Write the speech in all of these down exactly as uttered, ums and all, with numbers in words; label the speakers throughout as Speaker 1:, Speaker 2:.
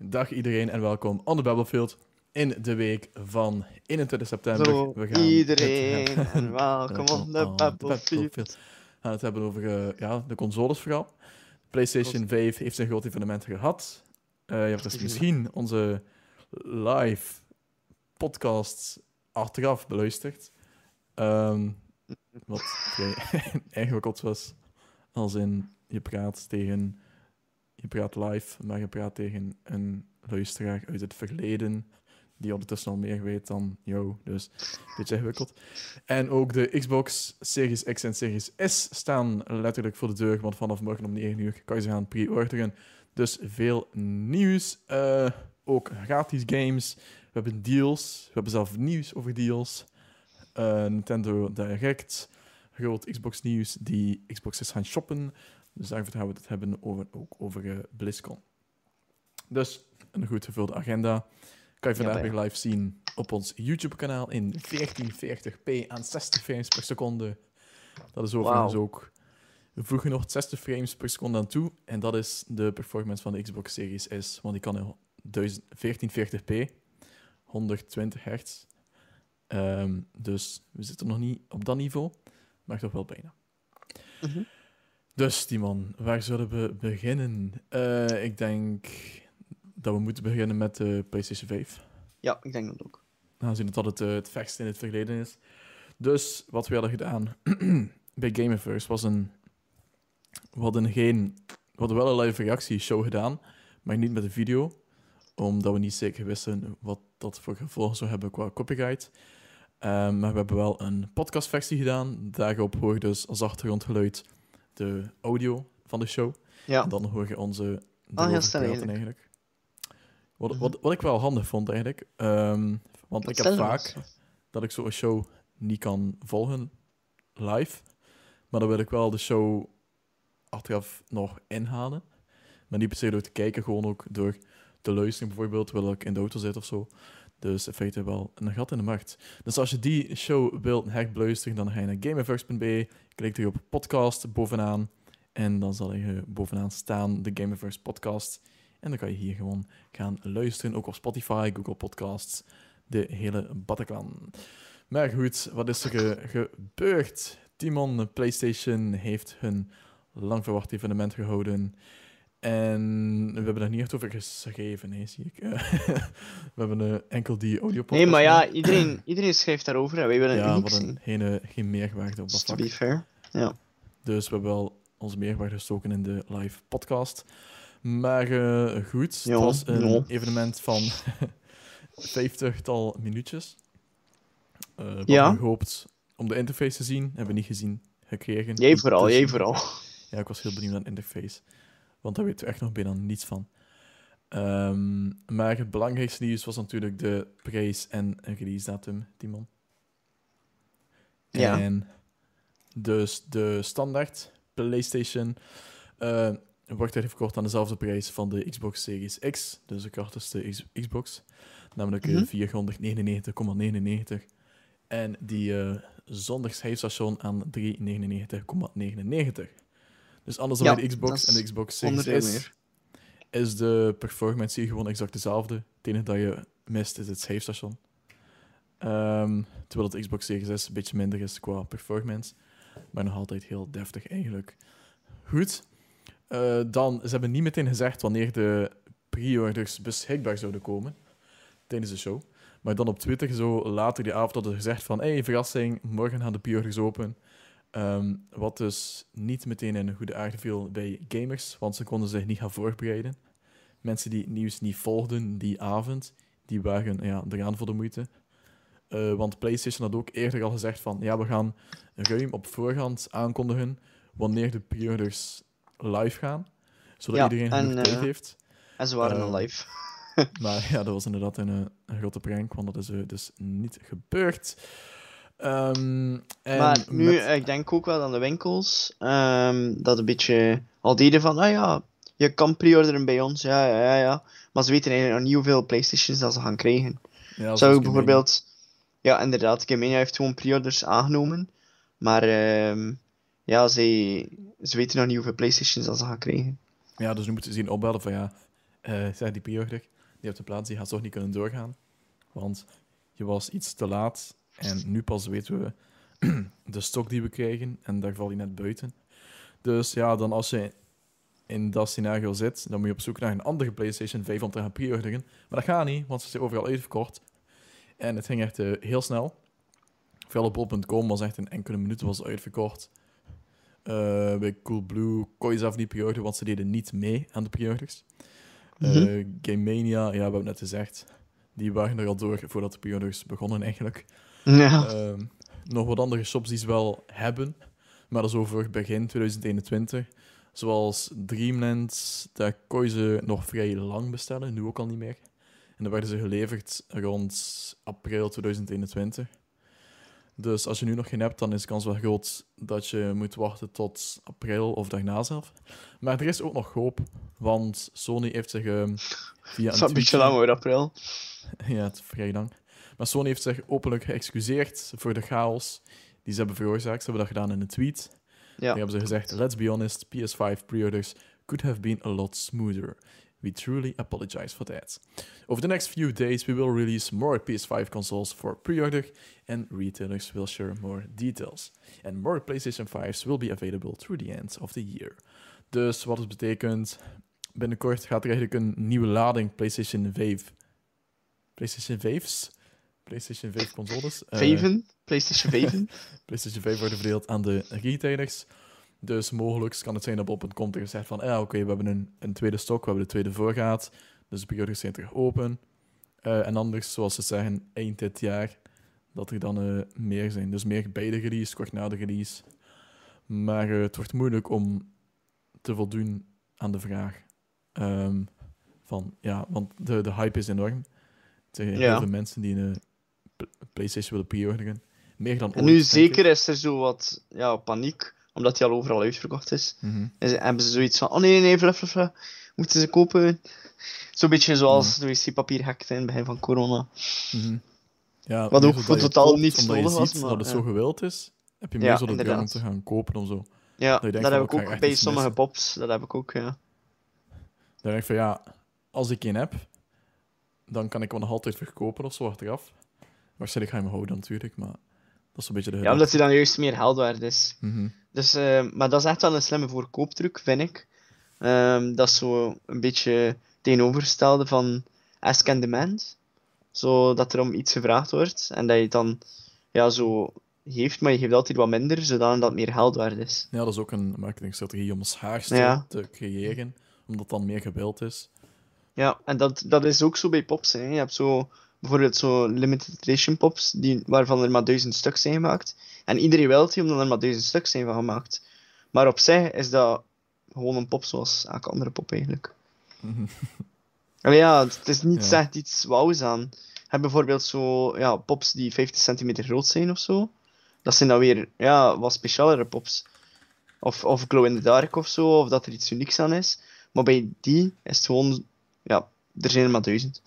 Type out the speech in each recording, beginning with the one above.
Speaker 1: Dag iedereen en welkom on the Battlefield in de week van eenentwintig september.
Speaker 2: Zo,
Speaker 1: We gaan
Speaker 2: iedereen
Speaker 1: het hebben-
Speaker 2: en welkom on the Battlefield.
Speaker 1: We gaan het hebben over uh, ja, de consoles vooral. PlayStation vijf heeft zijn groot evenement gehad. Uh, je hebt dus misschien onze live podcasts achteraf beluisterd. Um, wat vrij ingewikkeld was. Als in, je praat tegen... Je praat live, maar je praat tegen een luisteraar uit het verleden, die ondertussen al meer weet dan jou. Dus een beetje ingewikkeld. En ook de Xbox Series X en Series S staan letterlijk voor de deur, want vanaf morgen om negen uur kan je ze gaan pre-orderen. Dus veel nieuws. Uh, ook gratis games. We hebben deals. We hebben zelf nieuws over deals. Uh, Nintendo Direct. Groot Xbox nieuws die Xbox is gaan shoppen. Dus daarvoor gaan we het hebben over, ook over uh, BlizzCon. Dus een goed gevulde agenda. Kan je vandaag ja, weer live zien op ons YouTube-kanaal in veertien veertig p aan zestig frames per seconde. Dat is overigens wow. ook... We voegen nog zestig frames per seconde aan toe. En dat is de performance van de Xbox Series S. Want die kan in veertien veertig p, honderdtwintig hertz. Um, dus we zitten nog niet op dat niveau, maar toch wel bijna. Mm-hmm. Dus, Timon, waar zullen we beginnen? Uh, ik denk dat we moeten beginnen met de PlayStation vijf.
Speaker 2: Ja, ik denk dat ook.
Speaker 1: Aangezien het altijd uh, het verst in het verleden is. Dus, wat we hadden gedaan bij Gamerverse was een... We hadden geen... We hadden wel een live reactieshow gedaan, maar niet met een video. Omdat we niet zeker wisten wat dat voor gevolgen zou hebben qua copyright. Uh, maar we hebben wel een podcastversie gedaan. Daarop hoor je dus als achtergrondgeluid de audio van de show. Ja. En dan hoor je onze
Speaker 2: ah, heel stil eigenlijk.
Speaker 1: eigenlijk. Wat, wat, wat ik wel handig vond eigenlijk. Um, want dat ik heb vaak was. dat ik zo'n show niet kan volgen live. Maar dan wil ik wel de show achteraf nog inhalen. Maar niet per se door te kijken, gewoon ook door te luisteren bijvoorbeeld, terwijl ik in de auto zit of zo. Dus in feite wel een gat in de markt. Dus als je die show wilt herbeluisteren, dan ga je naar gamerverse punt b e, klik je op podcast bovenaan en dan zal je bovenaan staan de Gamerverse podcast. En dan kan je hier gewoon gaan luisteren, ook op Spotify, Google Podcasts, de hele Bataclan. Maar goed, wat is er ge- gebeurd? Timon, PlayStation heeft hun lang verwacht evenement gehouden. En we hebben daar niet echt over geschreven, nee, zie ik. We hebben uh, enkel die audio-podcast.
Speaker 2: Nee, maar ja, iedereen, iedereen schrijft daarover en wij willen
Speaker 1: ja,
Speaker 2: uniek
Speaker 1: zien. Ja, geen, geen meerwaarde op dat vlak.
Speaker 2: To be fair, ja.
Speaker 1: Dus we hebben wel onze meerwaarde gestoken in de live podcast. Maar uh, goed, jo, het was een no. evenement van vijftigtal minuutjes. Uh, we ja. hadden gehoopt om de interface te zien, hebben we niet gezien, gekregen.
Speaker 2: Jij vooral, jij vooral.
Speaker 1: Ja, ik was heel benieuwd naar de interface. Want daar weten we echt nog bijna niets van. Um, maar het belangrijkste nieuws was natuurlijk de prijs en release datum, Timon.
Speaker 2: Ja.
Speaker 1: En dus de standaard PlayStation uh, wordt er verkocht aan dezelfde prijs van de Xbox Series X, dus de krachtigste X- Xbox, namelijk mm-hmm. vierhonderdnegenennegentig komma negenennegentig. En die uh, zonder schijfstation aan driehonderdnegenennegentig komma negenennegentig. Dus anders dan ja, bij de Xbox en de Xbox Series S is de performance hier gewoon exact dezelfde. Het enige dat je mist is het schijfstation. Um, terwijl de Xbox Series S een beetje minder is qua performance. Maar nog altijd heel deftig eigenlijk. Goed. Uh, dan, ze hebben niet meteen gezegd wanneer de pre-orders beschikbaar zouden komen. Tijdens de show. Maar dan op Twitter zo later die avond hadden ze gezegd van hey, verrassing, morgen gaan de pre-orders open. Um, wat dus niet meteen in een goede aarde viel bij gamers, want ze konden zich niet gaan voorbereiden. Mensen die het nieuws niet volgden die avond, die waren ja, eraan voor de moeite. Uh, want PlayStation had ook eerder al gezegd van ja, we gaan ruim op voorhand aankondigen wanneer de pre-orders live gaan, zodat ja, iedereen genoeg uh, tijd heeft.
Speaker 2: En ze waren al uh, live.
Speaker 1: Maar ja, dat was inderdaad een, een grote prank, want dat is uh, dus niet gebeurd. Um, en
Speaker 2: maar nu,
Speaker 1: met...
Speaker 2: ik denk ook wel aan de winkels, um, dat een beetje al deden van, ah ja, je kan pre-orderen bij ons, ja, ja, ja, ja. Maar ze weten eigenlijk nog niet hoeveel PlayStations dat ze gaan krijgen. Ja, Zou ik bijvoorbeeld, ja, inderdaad, Gamemania heeft gewoon pre-orders aangenomen, maar um, ja, ze, ze weten nog niet hoeveel PlayStations dat ze gaan krijgen.
Speaker 1: Ja, dus nu moeten ze zien opbellen van ja, uh, zeg die pre-order die op de plaats, die gaat toch niet kunnen doorgaan. Want je was iets te laat en nu pas weten we de stok die we krijgen en daar val je net buiten. Dus ja, dan als je in dat scenario zit, dan moet je op zoek naar een andere PlayStation vijf om te gaan pre-orderen. Maar dat gaat niet, want ze zijn overal uitverkocht. En het ging echt uh, heel snel. Valuable punt com was echt in enkele minuten was uitverkocht. Uh, bij Coolblue kon je zelf niet pre-orderen, want ze deden niet mee aan de pre-orders. Uh, mm-hmm. Game Mania, ja, we hebben het net gezegd. Die waren er al door voordat de pre-orders begonnen eigenlijk.
Speaker 2: Ja.
Speaker 1: Uh, nog wat andere shops die ze wel hebben, maar dat is over begin twintig eenentwintig. Zoals Dreamland, daar kon je ze nog vrij lang bestellen, nu ook al niet meer. En dan werden ze geleverd rond april twintig eenentwintig. Dus als je nu nog geen hebt, dan is de kans wel groot dat je moet wachten tot april of daarna zelf. Maar er is ook nog hoop, want Sony heeft zich um, via een
Speaker 2: Het is een beetje lang hoor, april.
Speaker 1: Ja, het is vrij lang. Maar Sony heeft zich openlijk geëxcuseerd voor de chaos die ze hebben veroorzaakt. Ze hebben dat gedaan in een tweet. Ja. Daar hebben ze gezegd, let's be honest, P S vijf pre-orders could have been a lot smoother. We truly apologize for that. Over the next few days, we will release more P S five consoles for pre-order, and retailers will share more details. And more PlayStation vijf's will be available through the end of the year. Dus wat het betekent, binnenkort gaat er eigenlijk een nieuwe lading PlayStation vijf... PlayStation vijf's? PlayStation vijf consoles.
Speaker 2: Vijven? Uh, PlayStation vijf?
Speaker 1: PlayStation vijf worden verdeeld aan de retailers. Dus mogelijk kan het zijn dat op een komt er gezegd van ja, oké, okay, we hebben een, een tweede stok, we hebben de tweede voorraad, dus de pre-orders zijn terug open. Uh, en anders, zoals ze zeggen, eind dit jaar, dat er dan uh, meer zijn. Dus meer bij de release, kort na de release. Maar uh, het wordt moeilijk om te voldoen aan de vraag. Um, van, ja, want de, de hype is enorm. Er zijn ja. heel veel mensen die een uh, PlayStation willen pre-orderen. Meer dan ooit.
Speaker 2: En nu zeker is er zo wat ja, paniek, omdat hij al overal uitverkocht is.
Speaker 1: Mm-hmm.
Speaker 2: En ze, hebben ze zoiets van, oh nee, nee, nee, fluff, fluff, fluff. Moeten ze kopen? Zo'n beetje zoals mm. de wc-papier hekte in het begin van corona.
Speaker 1: Mm-hmm. Ja,
Speaker 2: wat ook voor totaal niet nodig was.
Speaker 1: Omdat het ja. zo gewild is, heb je meer ja, zo de drang om te gaan kopen of zo.
Speaker 2: Ja, dat, dat heb ik ook bij sommige missen. Pops. Dat heb ik ook, ja.
Speaker 1: Dan denk ik van, ja, als ik een heb, dan kan ik hem nog altijd verkopen of zo achteraf. Waarschijnlijk ga je hem houden natuurlijk, maar dat is een beetje de
Speaker 2: ja, omdat hij dan juist meer geld waard is.
Speaker 1: Mm-hmm.
Speaker 2: Dus, uh, maar dat is echt wel een slimme voorkooptruc, vind ik. Um, dat is zo een beetje tegenovergestelde van ask and demand. Zodat er om iets gevraagd wordt en dat je het dan ja, zo geeft, maar je geeft altijd wat minder, zodat dat meer geld waard is.
Speaker 1: Ja, dat is ook een marketingstrategie om schaarste
Speaker 2: ja.
Speaker 1: te creëren, omdat dan meer gewild is.
Speaker 2: Ja, en dat, dat is ook zo bij pops. Hè. Je hebt zo bijvoorbeeld zo limited edition pops, die, waarvan er maar duizend stuks zijn gemaakt. En iedereen wil die, omdat er maar duizend stuks zijn van gemaakt. Maar op zich is dat gewoon een pop zoals elke andere pop eigenlijk.
Speaker 1: Mm-hmm.
Speaker 2: Allee, ja, het is niet ja. echt iets wauws aan. Je hebt bijvoorbeeld zo ja, pops die vijftig centimeter groot zijn of zo. Dat zijn dan weer ja, wat specialere pops. Of, of glow in the dark of zo, of dat er iets unieks aan is. Maar bij die is het gewoon, ja, er zijn er maar duizend.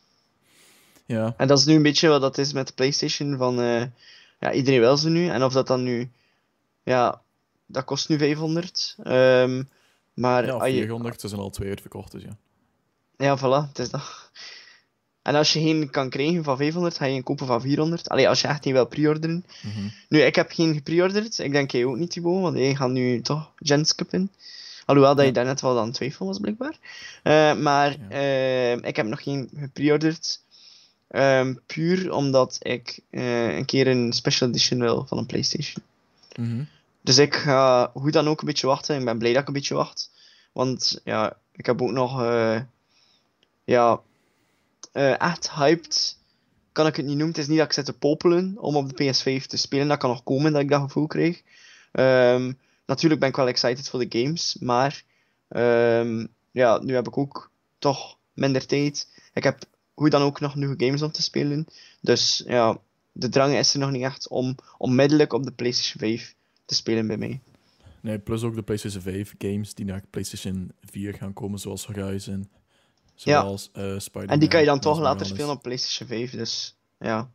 Speaker 1: Ja.
Speaker 2: En dat is nu een beetje wat dat is met de PlayStation, van uh, ja, iedereen wil ze nu. En of dat dan nu, ja, dat kost nu vijfhonderd. Um, maar,
Speaker 1: ja, of vierhonderd, ze zijn al twee uitverkocht, dus ja.
Speaker 2: Ja, voilà, het is dat. En als je geen kan krijgen van vijfhonderd, ga je een kopen van vierhonderd. Allee, als je echt niet wil pre-orderen.
Speaker 1: Mm-hmm.
Speaker 2: Nu, ik heb geen gepreorderd. Ik denk jij ook niet, Thibaut, want jij gaat nu toch gen skippen. Alhoewel dat je ja. daarnet wel aan het twijfelen was, blijkbaar. Uh, maar ja. uh, ik heb nog geen gepreorderd. Um, puur omdat ik uh, een keer een special edition wil van een PlayStation.
Speaker 1: Mm-hmm.
Speaker 2: Dus ik ga hoe dan ook een beetje wachten. Ik ben blij dat ik een beetje wacht. Want ja, ik heb ook nog... Uh, ja... Uh, echt hyped kan ik het niet noemen. Het is niet dat ik zit te popelen om op de P S vijf te spelen. Dat kan nog komen dat ik dat gevoel krijg. Um, natuurlijk ben ik wel excited voor de games. Maar um, ja, nu heb ik ook toch minder tijd. Ik heb hoe dan ook nog nieuwe games om te spelen. Dus ja, de drang is er nog niet echt om onmiddellijk op de PlayStation vijf te spelen bij mij.
Speaker 1: Nee, plus ook de PlayStation vijf games die naar PlayStation vier gaan komen, zoals Horizon. Zoals ja. uh, Spider-Man.
Speaker 2: En die kan je dan toch later spelen op PlayStation vijf, dus ja.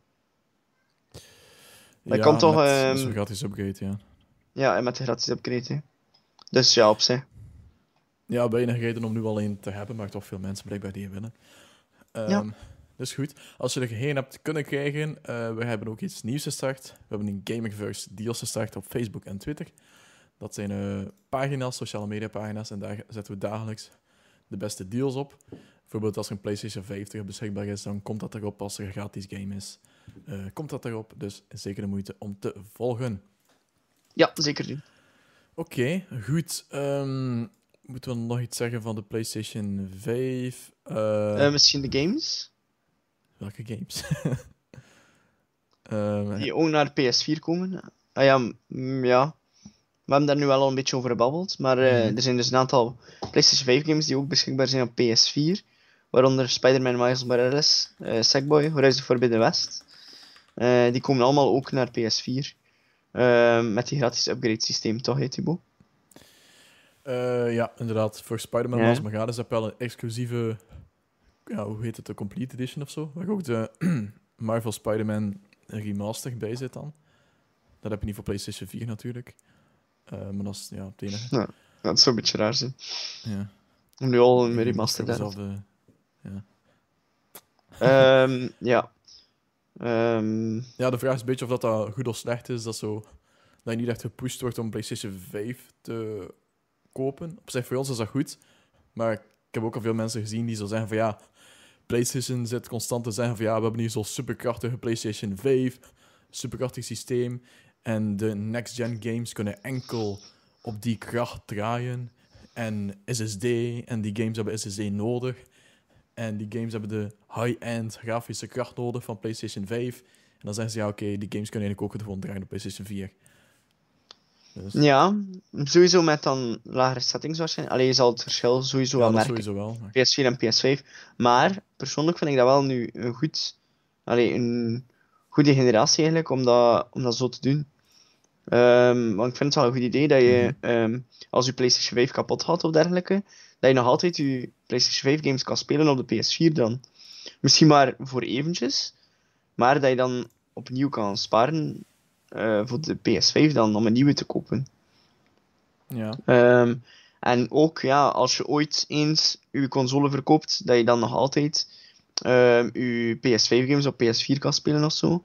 Speaker 1: Ja,
Speaker 2: komt toch,
Speaker 1: met
Speaker 2: um...
Speaker 1: zo'n gratis upgrade, ja.
Speaker 2: Ja, en met de gratis upgrade, hè. Dus ja, op zich.
Speaker 1: Ja, weinig reden om nu alleen te hebben, maar toch veel mensen blijkbaar die winnen. Um, ja. Dus goed. Als je er geen hebt kunnen krijgen, uh, we hebben ook iets nieuws gestart. We hebben een Gamingverse deals gestart op Facebook en Twitter. Dat zijn uh, pagina's, sociale media pagina's, en daar zetten we dagelijks de beste deals op. Bijvoorbeeld als er een PlayStation vijf terug beschikbaar is, dan komt dat erop. Als er een gratis game is, uh, komt dat erop. Dus zeker de moeite om te volgen.
Speaker 2: Ja, zeker doen.
Speaker 1: Oké, okay, goed. Um, moeten we nog iets zeggen van de PlayStation vijf? Uh,
Speaker 2: uh, misschien de games?
Speaker 1: Welke games?
Speaker 2: uh, Die ook naar P S vier komen. Ah ja, mm, ja. We hebben daar nu wel al een beetje over gebabbeld. Maar uh, mm-hmm. er zijn dus een aantal PlayStation vijf games die ook beschikbaar zijn op P S vier. Waaronder Spider-Man Miles Morales, uh, Sackboy, Horizon Forbidden West. Uh, die komen allemaal ook naar P S vier. Uh, met die gratis upgrade systeem, toch, hè, Thibaut?
Speaker 1: Uh, ja, inderdaad. Voor Spider-Man ja. Miles Morales heb je wel een exclusieve... Ja, hoe heet het? De Complete Edition of zo? Waar ook de Marvel Spider-Man Remastered bij zit dan. Dat heb je niet voor PlayStation vier natuurlijk. Uh, maar dat is ja, het enige.
Speaker 2: Ja, dat zou een beetje raar zijn.
Speaker 1: Ja.
Speaker 2: Om nu al een remastered te hebben. Ja. um, ja. Um...
Speaker 1: Ja, de vraag is een beetje of dat, dat goed of slecht is. Dat, zo, dat je niet echt gepusht wordt om PlayStation vijf te kopen. Op zich, voor ons is dat goed. Maar ik heb ook al veel mensen gezien die zo zeggen van ja, PlayStation zit constant te zeggen van ja, we hebben hier zo'n superkrachtige PlayStation vijf, superkrachtig systeem. En de next-gen games kunnen enkel op die kracht draaien. En S S D, en die games hebben S S D nodig. En die games hebben de high-end grafische kracht nodig van PlayStation vijf. En dan zeggen ze, ja, oké, okay, die games kunnen eigenlijk ook gewoon draaien op PlayStation vier.
Speaker 2: Dus... Ja, sowieso met dan lagere settings waarschijnlijk. Alleen je zal het verschil sowieso
Speaker 1: ja,
Speaker 2: wel merken.
Speaker 1: Sowieso wel, maar...
Speaker 2: P S vier en P S vijf. Maar, persoonlijk vind ik dat wel nu een goed... Allee, een goede generatie eigenlijk, om dat, om dat zo te doen. Um, want ik vind het wel een goed idee dat je, mm-hmm. um, als je PlayStation vijf kapot gaat of dergelijke, dat je nog altijd je PlayStation vijf games kan spelen op de P S vier dan. Misschien maar voor eventjes, maar dat je dan opnieuw kan sparen uh, voor de P S vijf dan, om een nieuwe te kopen.
Speaker 1: Ja.
Speaker 2: Um, en ook, ja, als je ooit eens je console verkoopt, dat je dan nog altijd um, je P S vijf games op P S vier kan spelen of zo.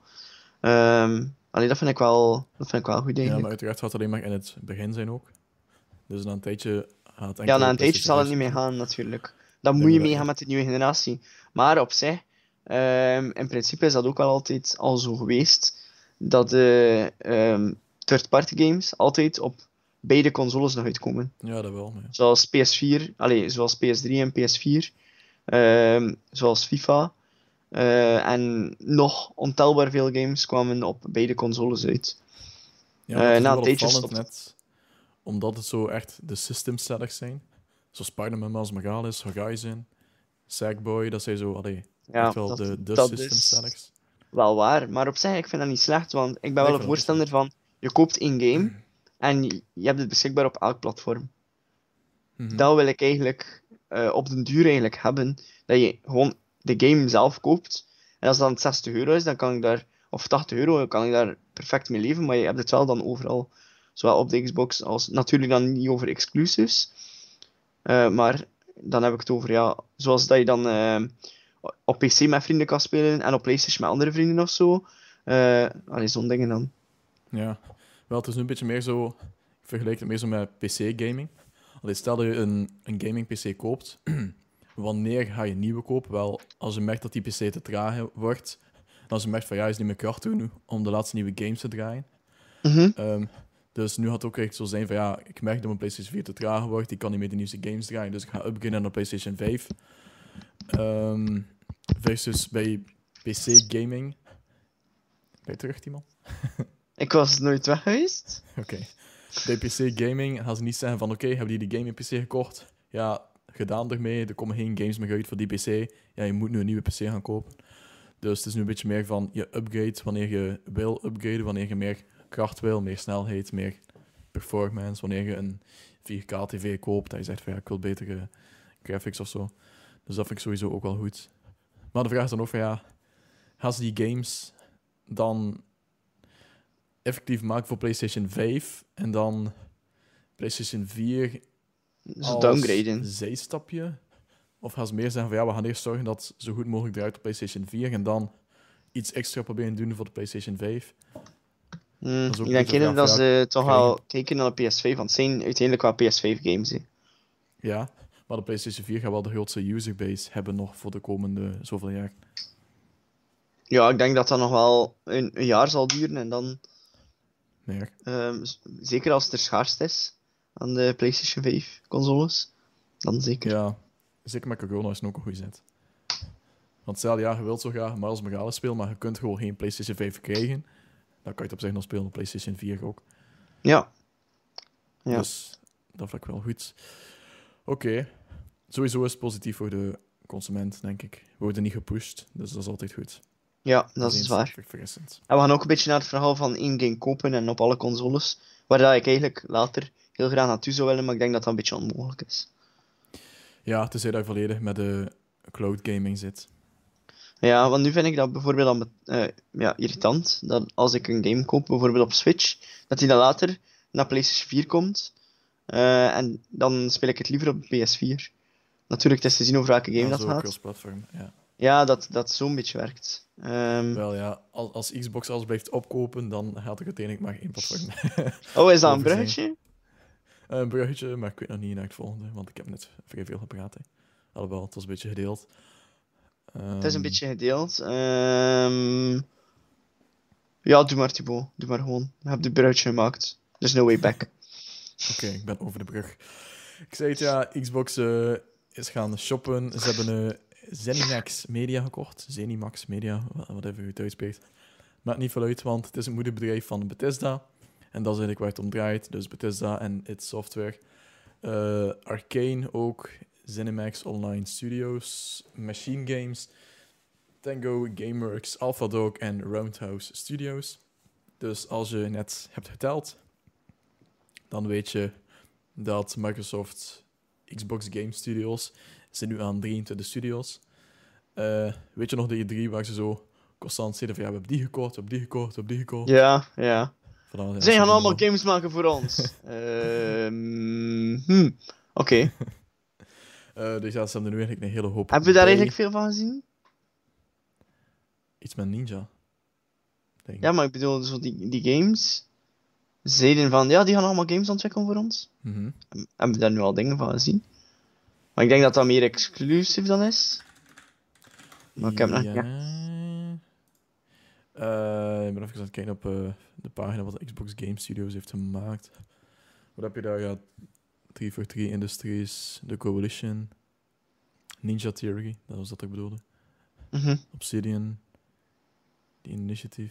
Speaker 2: Um, Allee, dat vind ik wel, dat vind ik wel goed eigenlijk.
Speaker 1: Ja, maar uiteraard gaat het alleen maar in het begin zijn ook. Dus na een tijdje gaat het enkel...
Speaker 2: Ja, na een tijdje zal het niet meer gaan natuurlijk. Dan moet je meegaan met de nieuwe generatie. Maar op zich, um, in principe is dat ook wel altijd al zo geweest, dat de um, third-party games altijd op beide consoles nog uitkomen.
Speaker 1: Ja, dat wel. Ja.
Speaker 2: Zoals P S vier, allee, zoals P S drie en P S vier. Um, zoals FIFA. Uh, en nog ontelbaar veel games kwamen op beide consoles uit.
Speaker 1: Ja, dat is uh, na een tijdje stopt net, omdat het zo echt de system sellers zijn. Zoals Spider-Man Miles Morales, Horizon, Sackboy, dat zijn zo allee,
Speaker 2: ja,
Speaker 1: echt wel
Speaker 2: dat,
Speaker 1: de, de
Speaker 2: dat
Speaker 1: system sellers.
Speaker 2: Wel waar, maar op zich, ik vind dat niet slecht, want ik ben nee, wel een voorstander van, je koopt één game mm. en je, je hebt het beschikbaar op elk platform. Mm-hmm. Dat wil ik eigenlijk uh, op den duur eigenlijk hebben, dat je gewoon de game zelf koopt. En als dat dan zestig euro is, dan kan ik daar, of tachtig euro, kan ik daar perfect mee leven, maar je hebt het wel dan overal. Zowel op de Xbox als, natuurlijk dan niet over exclusives. Uh, maar dan heb ik het over, ja, zoals dat je dan uh, op P C met vrienden kan spelen en op PlayStation met andere vrienden of zo. Uh, allee, zo'n dingen dan.
Speaker 1: Ja, wel, het is nu een beetje meer zo, ik vergelijk het meer zo met P C-gaming. Allee, stel dat je een, een gaming-P C koopt, wanneer ga je een nieuwe kopen? Wel, als je merkt dat die P C te traag wordt, en als je merkt van ja, hij is niet meer krachtig nu om de laatste nieuwe games te draaien.
Speaker 2: Mm-hmm.
Speaker 1: Um, dus nu had het ook echt zo zijn van ja, ik merk dat mijn PlayStation vier te traag wordt, ik kan niet meer de nieuwste games draaien, dus ik ga upgraden naar PlayStation vijf. Um, versus bij P C-gaming... Ben je terug, Timo?
Speaker 2: Ik was nooit weg geweest.
Speaker 1: Oké. Okay. Bij P C-gaming gaan ze niet zeggen van oké, okay, hebben die de gaming-P C gekocht? Ja, gedaan ermee, er komen geen games meer uit voor die P C. Ja, je moet nu een nieuwe P C gaan kopen. Dus het is nu een beetje meer van je upgrade wanneer je wil upgraden, wanneer je meer kracht wil, meer snelheid, meer performance, wanneer je een vier K T V koopt, dat je zegt van ja, ik wil betere graphics of zo. Dus dat vind ik sowieso ook wel goed. Maar de vraag is dan ook van ja, gaan ze die games dan effectief maken voor PlayStation vijf en dan PlayStation vier
Speaker 2: Zo downgraden.
Speaker 1: Als zijstapje? Of gaan ze meer zeggen van ja, we gaan eerst zorgen dat het zo goed mogelijk draait op PlayStation vier en dan iets extra proberen doen voor de PlayStation vijf?
Speaker 2: Mm, ik denk eerder dat ze toch wel kijken naar de P S vijf, want het zijn uiteindelijk wel P S vijf games. Hè.
Speaker 1: Ja, maar de PlayStation vier gaat wel de grootste userbase hebben nog voor de komende zoveel jaar.
Speaker 2: Ja, ik denk dat dat nog wel een, een jaar zal duren en dan...
Speaker 1: Nee.
Speaker 2: Um, zeker als het er schaarst is aan de PlayStation vijf consoles, dan zeker.
Speaker 1: Ja, zeker met corona is het ook een goede zet. Want stel, ja, je wilt zo graag Miles Morales spelen, maar je kunt gewoon geen PlayStation vijf krijgen. Dan kan je het op zich nog spelen op PlayStation vier ook.
Speaker 2: Ja. ja.
Speaker 1: Dus dat vind ik wel goed. Oké. Okay. Sowieso is het positief voor de consument, denk ik. We worden niet gepusht, dus dat is altijd goed.
Speaker 2: Ja, dat, dat is waar.
Speaker 1: Verfrissend.
Speaker 2: En we gaan ook een beetje naar het verhaal van één game kopen en op alle consoles. Waar dat ik eigenlijk later heel graag naartoe zou willen, maar ik denk dat dat een beetje onmogelijk is.
Speaker 1: Ja, tenzij dat je volledig met de cloud gaming zit.
Speaker 2: Ja, want nu vind ik dat bijvoorbeeld dan, uh, ja, irritant. Dat als ik een game koop, bijvoorbeeld op Switch, dat die dan later naar PlayStation vier komt. Uh, en dan speel ik het liever op P S vier. Natuurlijk, het is te zien over welke game ja, dat gaat.
Speaker 1: Cross-platform, ja.
Speaker 2: Ja, dat, dat zo'n beetje werkt. Um...
Speaker 1: Wel ja, als, als Xbox alles blijft opkopen, dan gaat er uiteindelijk maar één platform.
Speaker 2: Oh, is dat een bruggetje?
Speaker 1: Uh, een bruggetje, maar ik weet nog niet naar het volgende, want ik heb net vrij veel gepraat. Hè. Alhoewel, het was een beetje gedeeld. Um...
Speaker 2: Het is een beetje gedeeld. Um... Ja, doe maar, Thibaut. Doe maar gewoon. Je hebt de bruggetje gemaakt. There's no way back.
Speaker 1: Oké, okay, ik ben over de brug. Ik zei het, ja, Xbox uh, is gaan shoppen. Ze hebben een uh, Zenimax Media gekocht. Zenimax Media, whatever je het uitspreekt. Maakt niet veel uit, want het is een moederbedrijf van Bethesda. En dat is eigenlijk waar het om draait. Dus Bethesda en id Software. Uh, Arcane ook. Zenimax Online Studios. Machine Games. Tango, Gameworks, AlphaDog en Roundhouse Studios. Dus als je net hebt geteld, dan weet je dat Microsoft Xbox Game Studios zijn nu aan drieëntwintig studios. Uh, weet je nog de E drie waar ze zo constant zeiden van ja, we hebben die gekocht, we hebben die gekocht, we hebben die gekocht.
Speaker 2: Ja, ja.
Speaker 1: Vanaf,
Speaker 2: ze gaan allemaal games maken voor ons. um, hmm, Oké. Okay.
Speaker 1: uh, dus ja, ze hebben er nu eigenlijk een hele hoop.
Speaker 2: Hebben we daar eigenlijk veel van gezien?
Speaker 1: Iets met Ninja. Denk.
Speaker 2: Ja, maar ik bedoel, zo die, die games zeiden van, ja, die gaan allemaal games ontwikkelen voor ons.
Speaker 1: Mm-hmm.
Speaker 2: Hebben we daar nu al dingen van gezien? Maar ik denk dat dat meer exclusief dan is. Maar ik heb nog...
Speaker 1: Ja.
Speaker 2: ja.
Speaker 1: Uh, ik ben even aan het kijken op uh, de pagina wat de Xbox Game Studios heeft gemaakt. Wat heb je daar? Ja, drie voor drie Industries, The Coalition, Ninja Theory, dat was dat ik bedoelde.
Speaker 2: Mm-hmm.
Speaker 1: Obsidian, The Initiative.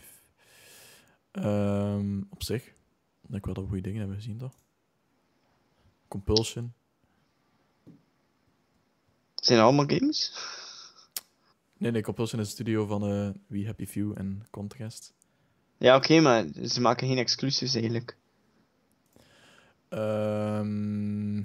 Speaker 1: Um, op zich, ik denk wel dat we goede dingen hebben gezien, toch? Compulsion.
Speaker 2: Zijn het allemaal games?
Speaker 1: Nee, nee, Compulsion is een studio van uh, We Happy Few en Contrast.
Speaker 2: Ja, oké, okay, maar ze maken geen exclusives eigenlijk.
Speaker 1: Um,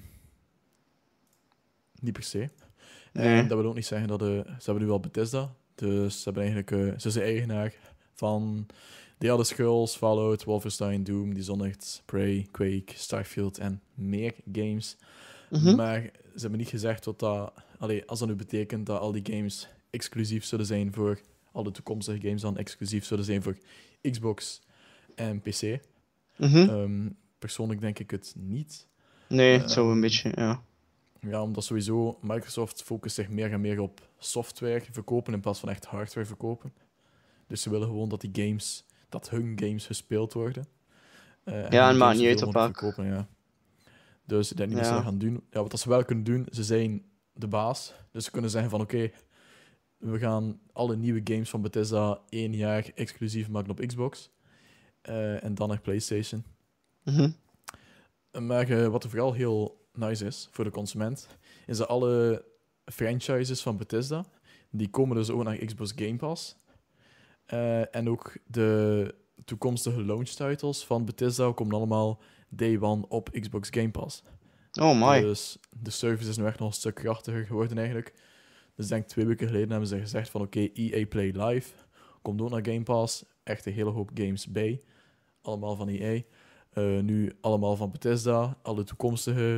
Speaker 1: niet per se.
Speaker 2: Nee.
Speaker 1: En dat wil ook niet zeggen dat... Uh, ze hebben nu wel Bethesda. Dus ze hebben eigenlijk... Uh, ze zijn eigenaar van The Elder Scrolls, Fallout, Wolfenstein, Doom, Dishonored, Prey, Quake, Starfield en meer games.
Speaker 2: Mm-hmm.
Speaker 1: Maar ze hebben niet gezegd wat dat... Allee, als dat nu betekent dat al die games exclusief zullen zijn voor... Alle toekomstige games dan exclusief zullen zijn voor Xbox en P C.
Speaker 2: Mm-hmm.
Speaker 1: Um, persoonlijk denk ik het niet.
Speaker 2: Nee,
Speaker 1: uh,
Speaker 2: zo een beetje, ja.
Speaker 1: Ja, omdat sowieso Microsoft focust zich meer en meer op software verkopen in plaats van echt hardware verkopen. Dus ze willen gewoon dat die games, dat hun games gespeeld worden. Uh, en
Speaker 2: ja, en maakt niet uit op welk.
Speaker 1: Verkopen, ja. Dus ik denk niet
Speaker 2: ja.
Speaker 1: dat ze dat gaan doen. Ja, wat ze wel kunnen doen, ze zijn de baas. Dus ze kunnen zeggen van oké, okay, we gaan alle nieuwe games van Bethesda één jaar exclusief maken op Xbox. Uh, en dan naar PlayStation.
Speaker 2: Mm-hmm.
Speaker 1: Maar uh, wat er vooral heel nice is voor de consument, is dat alle franchises van Bethesda, die komen dus ook naar Xbox Game Pass. Uh, en ook de toekomstige launch titles van Bethesda komen allemaal day one op Xbox Game Pass.
Speaker 2: Oh my.
Speaker 1: Dus de service is nu echt nog een stuk krachtiger geworden eigenlijk. Dus ik denk twee weken geleden hebben ze gezegd van oké, okay, E A Play Live komt ook naar Game Pass. Echt een hele hoop games bij. Allemaal van E A. Uh, nu allemaal van Bethesda. Alle toekomstige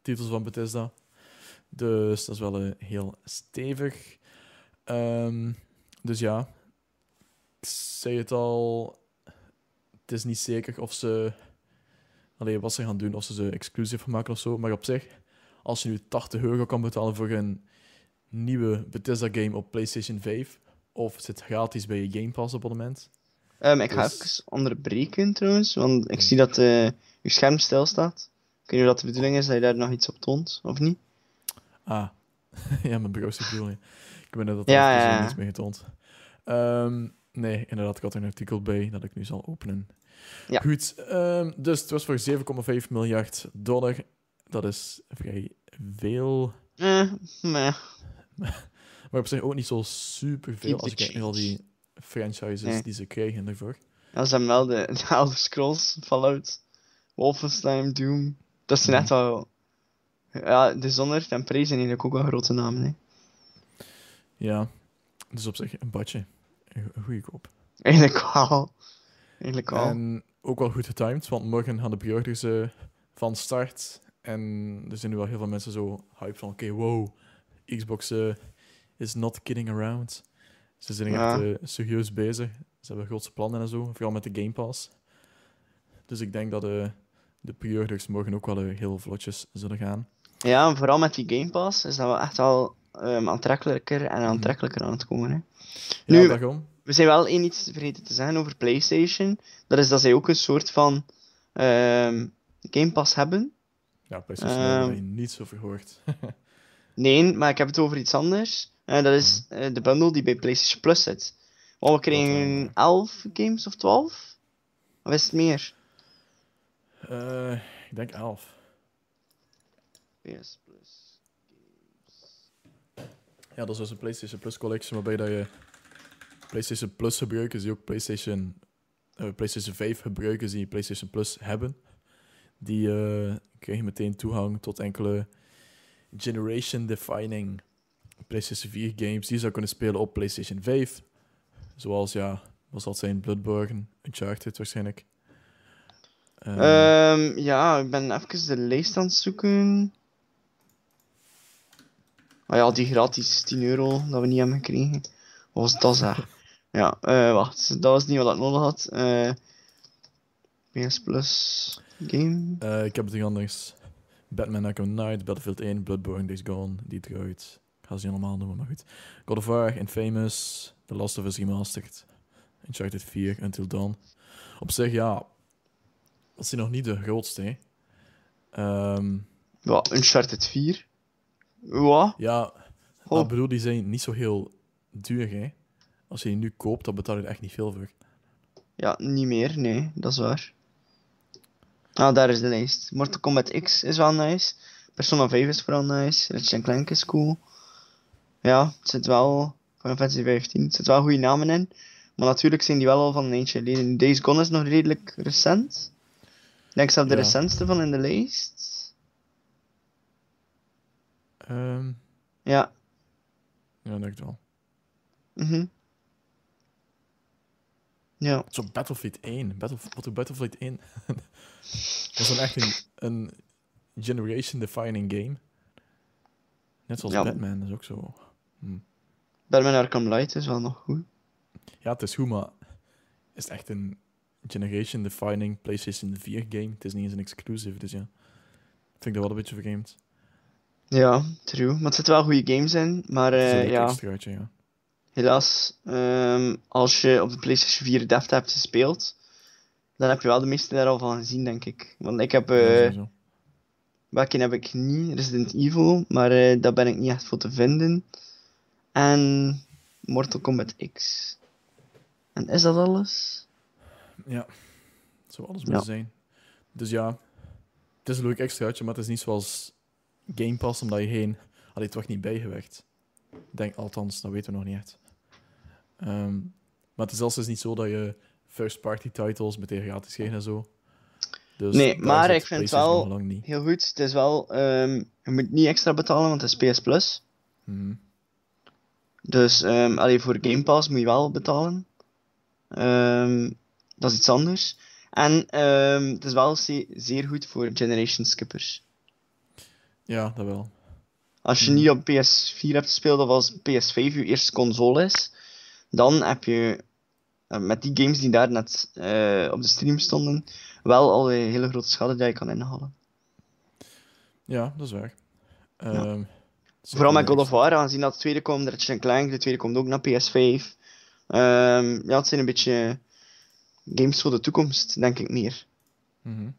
Speaker 1: titels van Bethesda. Dus dat is wel uh, heel stevig. Um, dus ja, ik zei het al, het is niet zeker of ze, allee, wat ze gaan doen, of ze ze exclusief gaan maken of zo. Maar op zich, als je nu tachtig euro kan betalen voor een nieuwe Bethesda-game op PlayStation vijf, of het zit gratis bij je Game Pass abonnement.
Speaker 2: Um, ik ga
Speaker 1: dus...
Speaker 2: even onderbreken trouwens, want ik nee. zie dat uh, je scherm stil staat. Ik weet niet of dat de bedoeling is dat je daar nog iets op toont, of niet?
Speaker 1: Ah, ja, mijn browser bedoel je. Ik ben net dat
Speaker 2: ja,
Speaker 1: er
Speaker 2: ja, ja.
Speaker 1: niets mee getoond. Um, nee, inderdaad, ik had er een artikel bij dat ik nu zal openen.
Speaker 2: Ja.
Speaker 1: Goed, um, dus het was voor zeven komma vijf miljard dollar. Dat is vrij veel.
Speaker 2: Eh, nee.
Speaker 1: Maar op zich ook niet zo super veel als je kijkt naar al die franchises nee. die ze krijgen ervoor.
Speaker 2: Ja, ze hebben wel de, de Elder Scrolls, Fallout, Wolfenstein, Doom. Dat is net wel... Ja, Dishonored en Prey zijn eigenlijk ook wel grote namen, hè.
Speaker 1: Ja, dus op zich een badje. Een goede koop.
Speaker 2: Eigenlijk wel. Eigenlijk wel.
Speaker 1: En ook wel goed getimed, want morgen gaan de pre-orders uh, van start. En er zijn nu wel heel veel mensen zo hype van, oké, okay, wow, Xbox uh, is not kidding around. Ze zijn ja. echt uh, serieus bezig. Ze hebben grootste plannen en zo, vooral met de Game Pass. Dus ik denk dat uh, de pre-orders morgen ook wel uh, heel vlotjes zullen gaan.
Speaker 2: Ja, en vooral met die Game Pass is dat wel echt wel um, aantrekkelijker en aantrekkelijker aan het komen. Hè. Nu,
Speaker 1: ja, daarom.
Speaker 2: We zijn wel één iets vergeten te zeggen over PlayStation. Dat is dat zij ook een soort van um, Game Pass hebben.
Speaker 1: Ja, PlayStation um, heb je niet zo verhoord.
Speaker 2: Nee, maar ik heb het over iets anders. Uh, dat is uh, de bundle die bij PlayStation Plus zit. Want we kregen elf games of twaalf? Of is het meer?
Speaker 1: Uh, ik denk elf.
Speaker 2: P S Plus games.
Speaker 1: Ja, dat is dus een PlayStation Plus collection waarbij dat je PlayStation Plus gebruikers die ook PlayStation, uh, PlayStation vijf gebruikers die PlayStation Plus hebben, die uh, krijgen meteen toegang tot enkele generation-defining PlayStation vier games die je zou kunnen spelen op PlayStation vijf. Zoals, ja, wat zal het zijn? Bloodborne, Uncharted waarschijnlijk.
Speaker 2: Um, um, ja, ik ben even de lijst aan het zoeken. Oh ja, die gratis tien euro dat we niet hebben gekregen. Wat was dat zeg? Ja, uh, wacht. Dat was niet wat ik nodig had. Uh, P S Plus game.
Speaker 1: Uh, ik heb het anders. Batman Arkham Knight, Battlefield één, Bloodborne, Days Gone, Detroit. Ik ga ze niet allemaal noemen, maar goed. God of War, Infamous, The Last of Us Remastered, Uncharted vier, Until Dawn. Op zich, ja, dat zijn nog niet de grootste, hè. Um,
Speaker 2: ja, Uncharted vier. Wat?
Speaker 1: Ja, oh. Ik bedoel, die zijn niet zo heel duur, hè. Als je die nu koopt, dan betaal je er echt niet veel voor.
Speaker 2: Ja, niet meer, nee, dat is waar. Ah, daar is de lijst. Mortal Kombat X is wel nice. Persona vijf is vooral nice. Ratchet and Clank is cool. Ja, het zit wel... Final Fantasy vijftien. Het zit wel goede namen in. Maar natuurlijk zijn die wel al van een eentje geleden. Days Gone is nog redelijk recent. Ik denk zelfs de ja. recentste van in de lijst.
Speaker 1: Um,
Speaker 2: ja.
Speaker 1: Ja, denk ik wel.
Speaker 2: Mhm. Ja.
Speaker 1: Zo Battlefield één. Battlef- wat doet Battlefield één? Dat is dan echt een, een generation-defining game. Net zoals ja. Batman, dat is ook zo. Hm.
Speaker 2: Batman Arkham Knight is wel nog goed.
Speaker 1: Ja, het is goed, maar is het echt een generation-defining PlayStation vier game? Het is niet eens een exclusive, dus ja. Vind ik dat wel een beetje vergemd.
Speaker 2: Ja, true. Maar het zitten wel goede games in, maar uh, ja.
Speaker 1: Extraatje, ja.
Speaker 2: Helaas, um, als je op de PlayStation vier Deft hebt gespeeld, dan heb je wel de meeste daar al van gezien, denk ik. Want ik heb... Uh, ja, welke heb ik niet? Resident Evil, maar uh, daar ben ik niet echt voor te vinden. En Mortal Kombat X. En is dat alles?
Speaker 1: Ja, dat zou alles moeten ja. zijn. Dus ja, het is een leuk extraatje, maar het is niet zoals Game Pass, omdat je heen had je toch niet bijgewerkt. Denk althans, dat weten we nog niet echt. Um, maar het is zelfs dus niet zo dat je first-party titles meteen gratis krijgt en zo. Dus
Speaker 2: nee, maar ik vind het wel heel goed. Het is wel, um, je moet niet extra betalen, want het is P S Plus.
Speaker 1: Mm-hmm.
Speaker 2: Dus um, allee, voor Game Pass moet je wel betalen. Um, dat is iets anders. En um, het is wel ze- zeer goed voor generation skippers.
Speaker 1: Ja, dat wel.
Speaker 2: Als je
Speaker 1: Mhm.
Speaker 2: niet op P S vier hebt gespeeld of als P S vijf je eerste console is, dan heb je uh, met die games die daar net uh, op de stream stonden, wel al een hele grote schade die je kan inhalen.
Speaker 1: Ja, dat is waar.
Speaker 2: Ja.
Speaker 1: Um,
Speaker 2: Vooral met God of War, aangezien dat de tweede komt, Ratchet en Clank, de tweede komt ook naar P S vijf. Um, ja, het zijn een beetje games voor de toekomst, denk ik meer.
Speaker 1: Mm-hmm.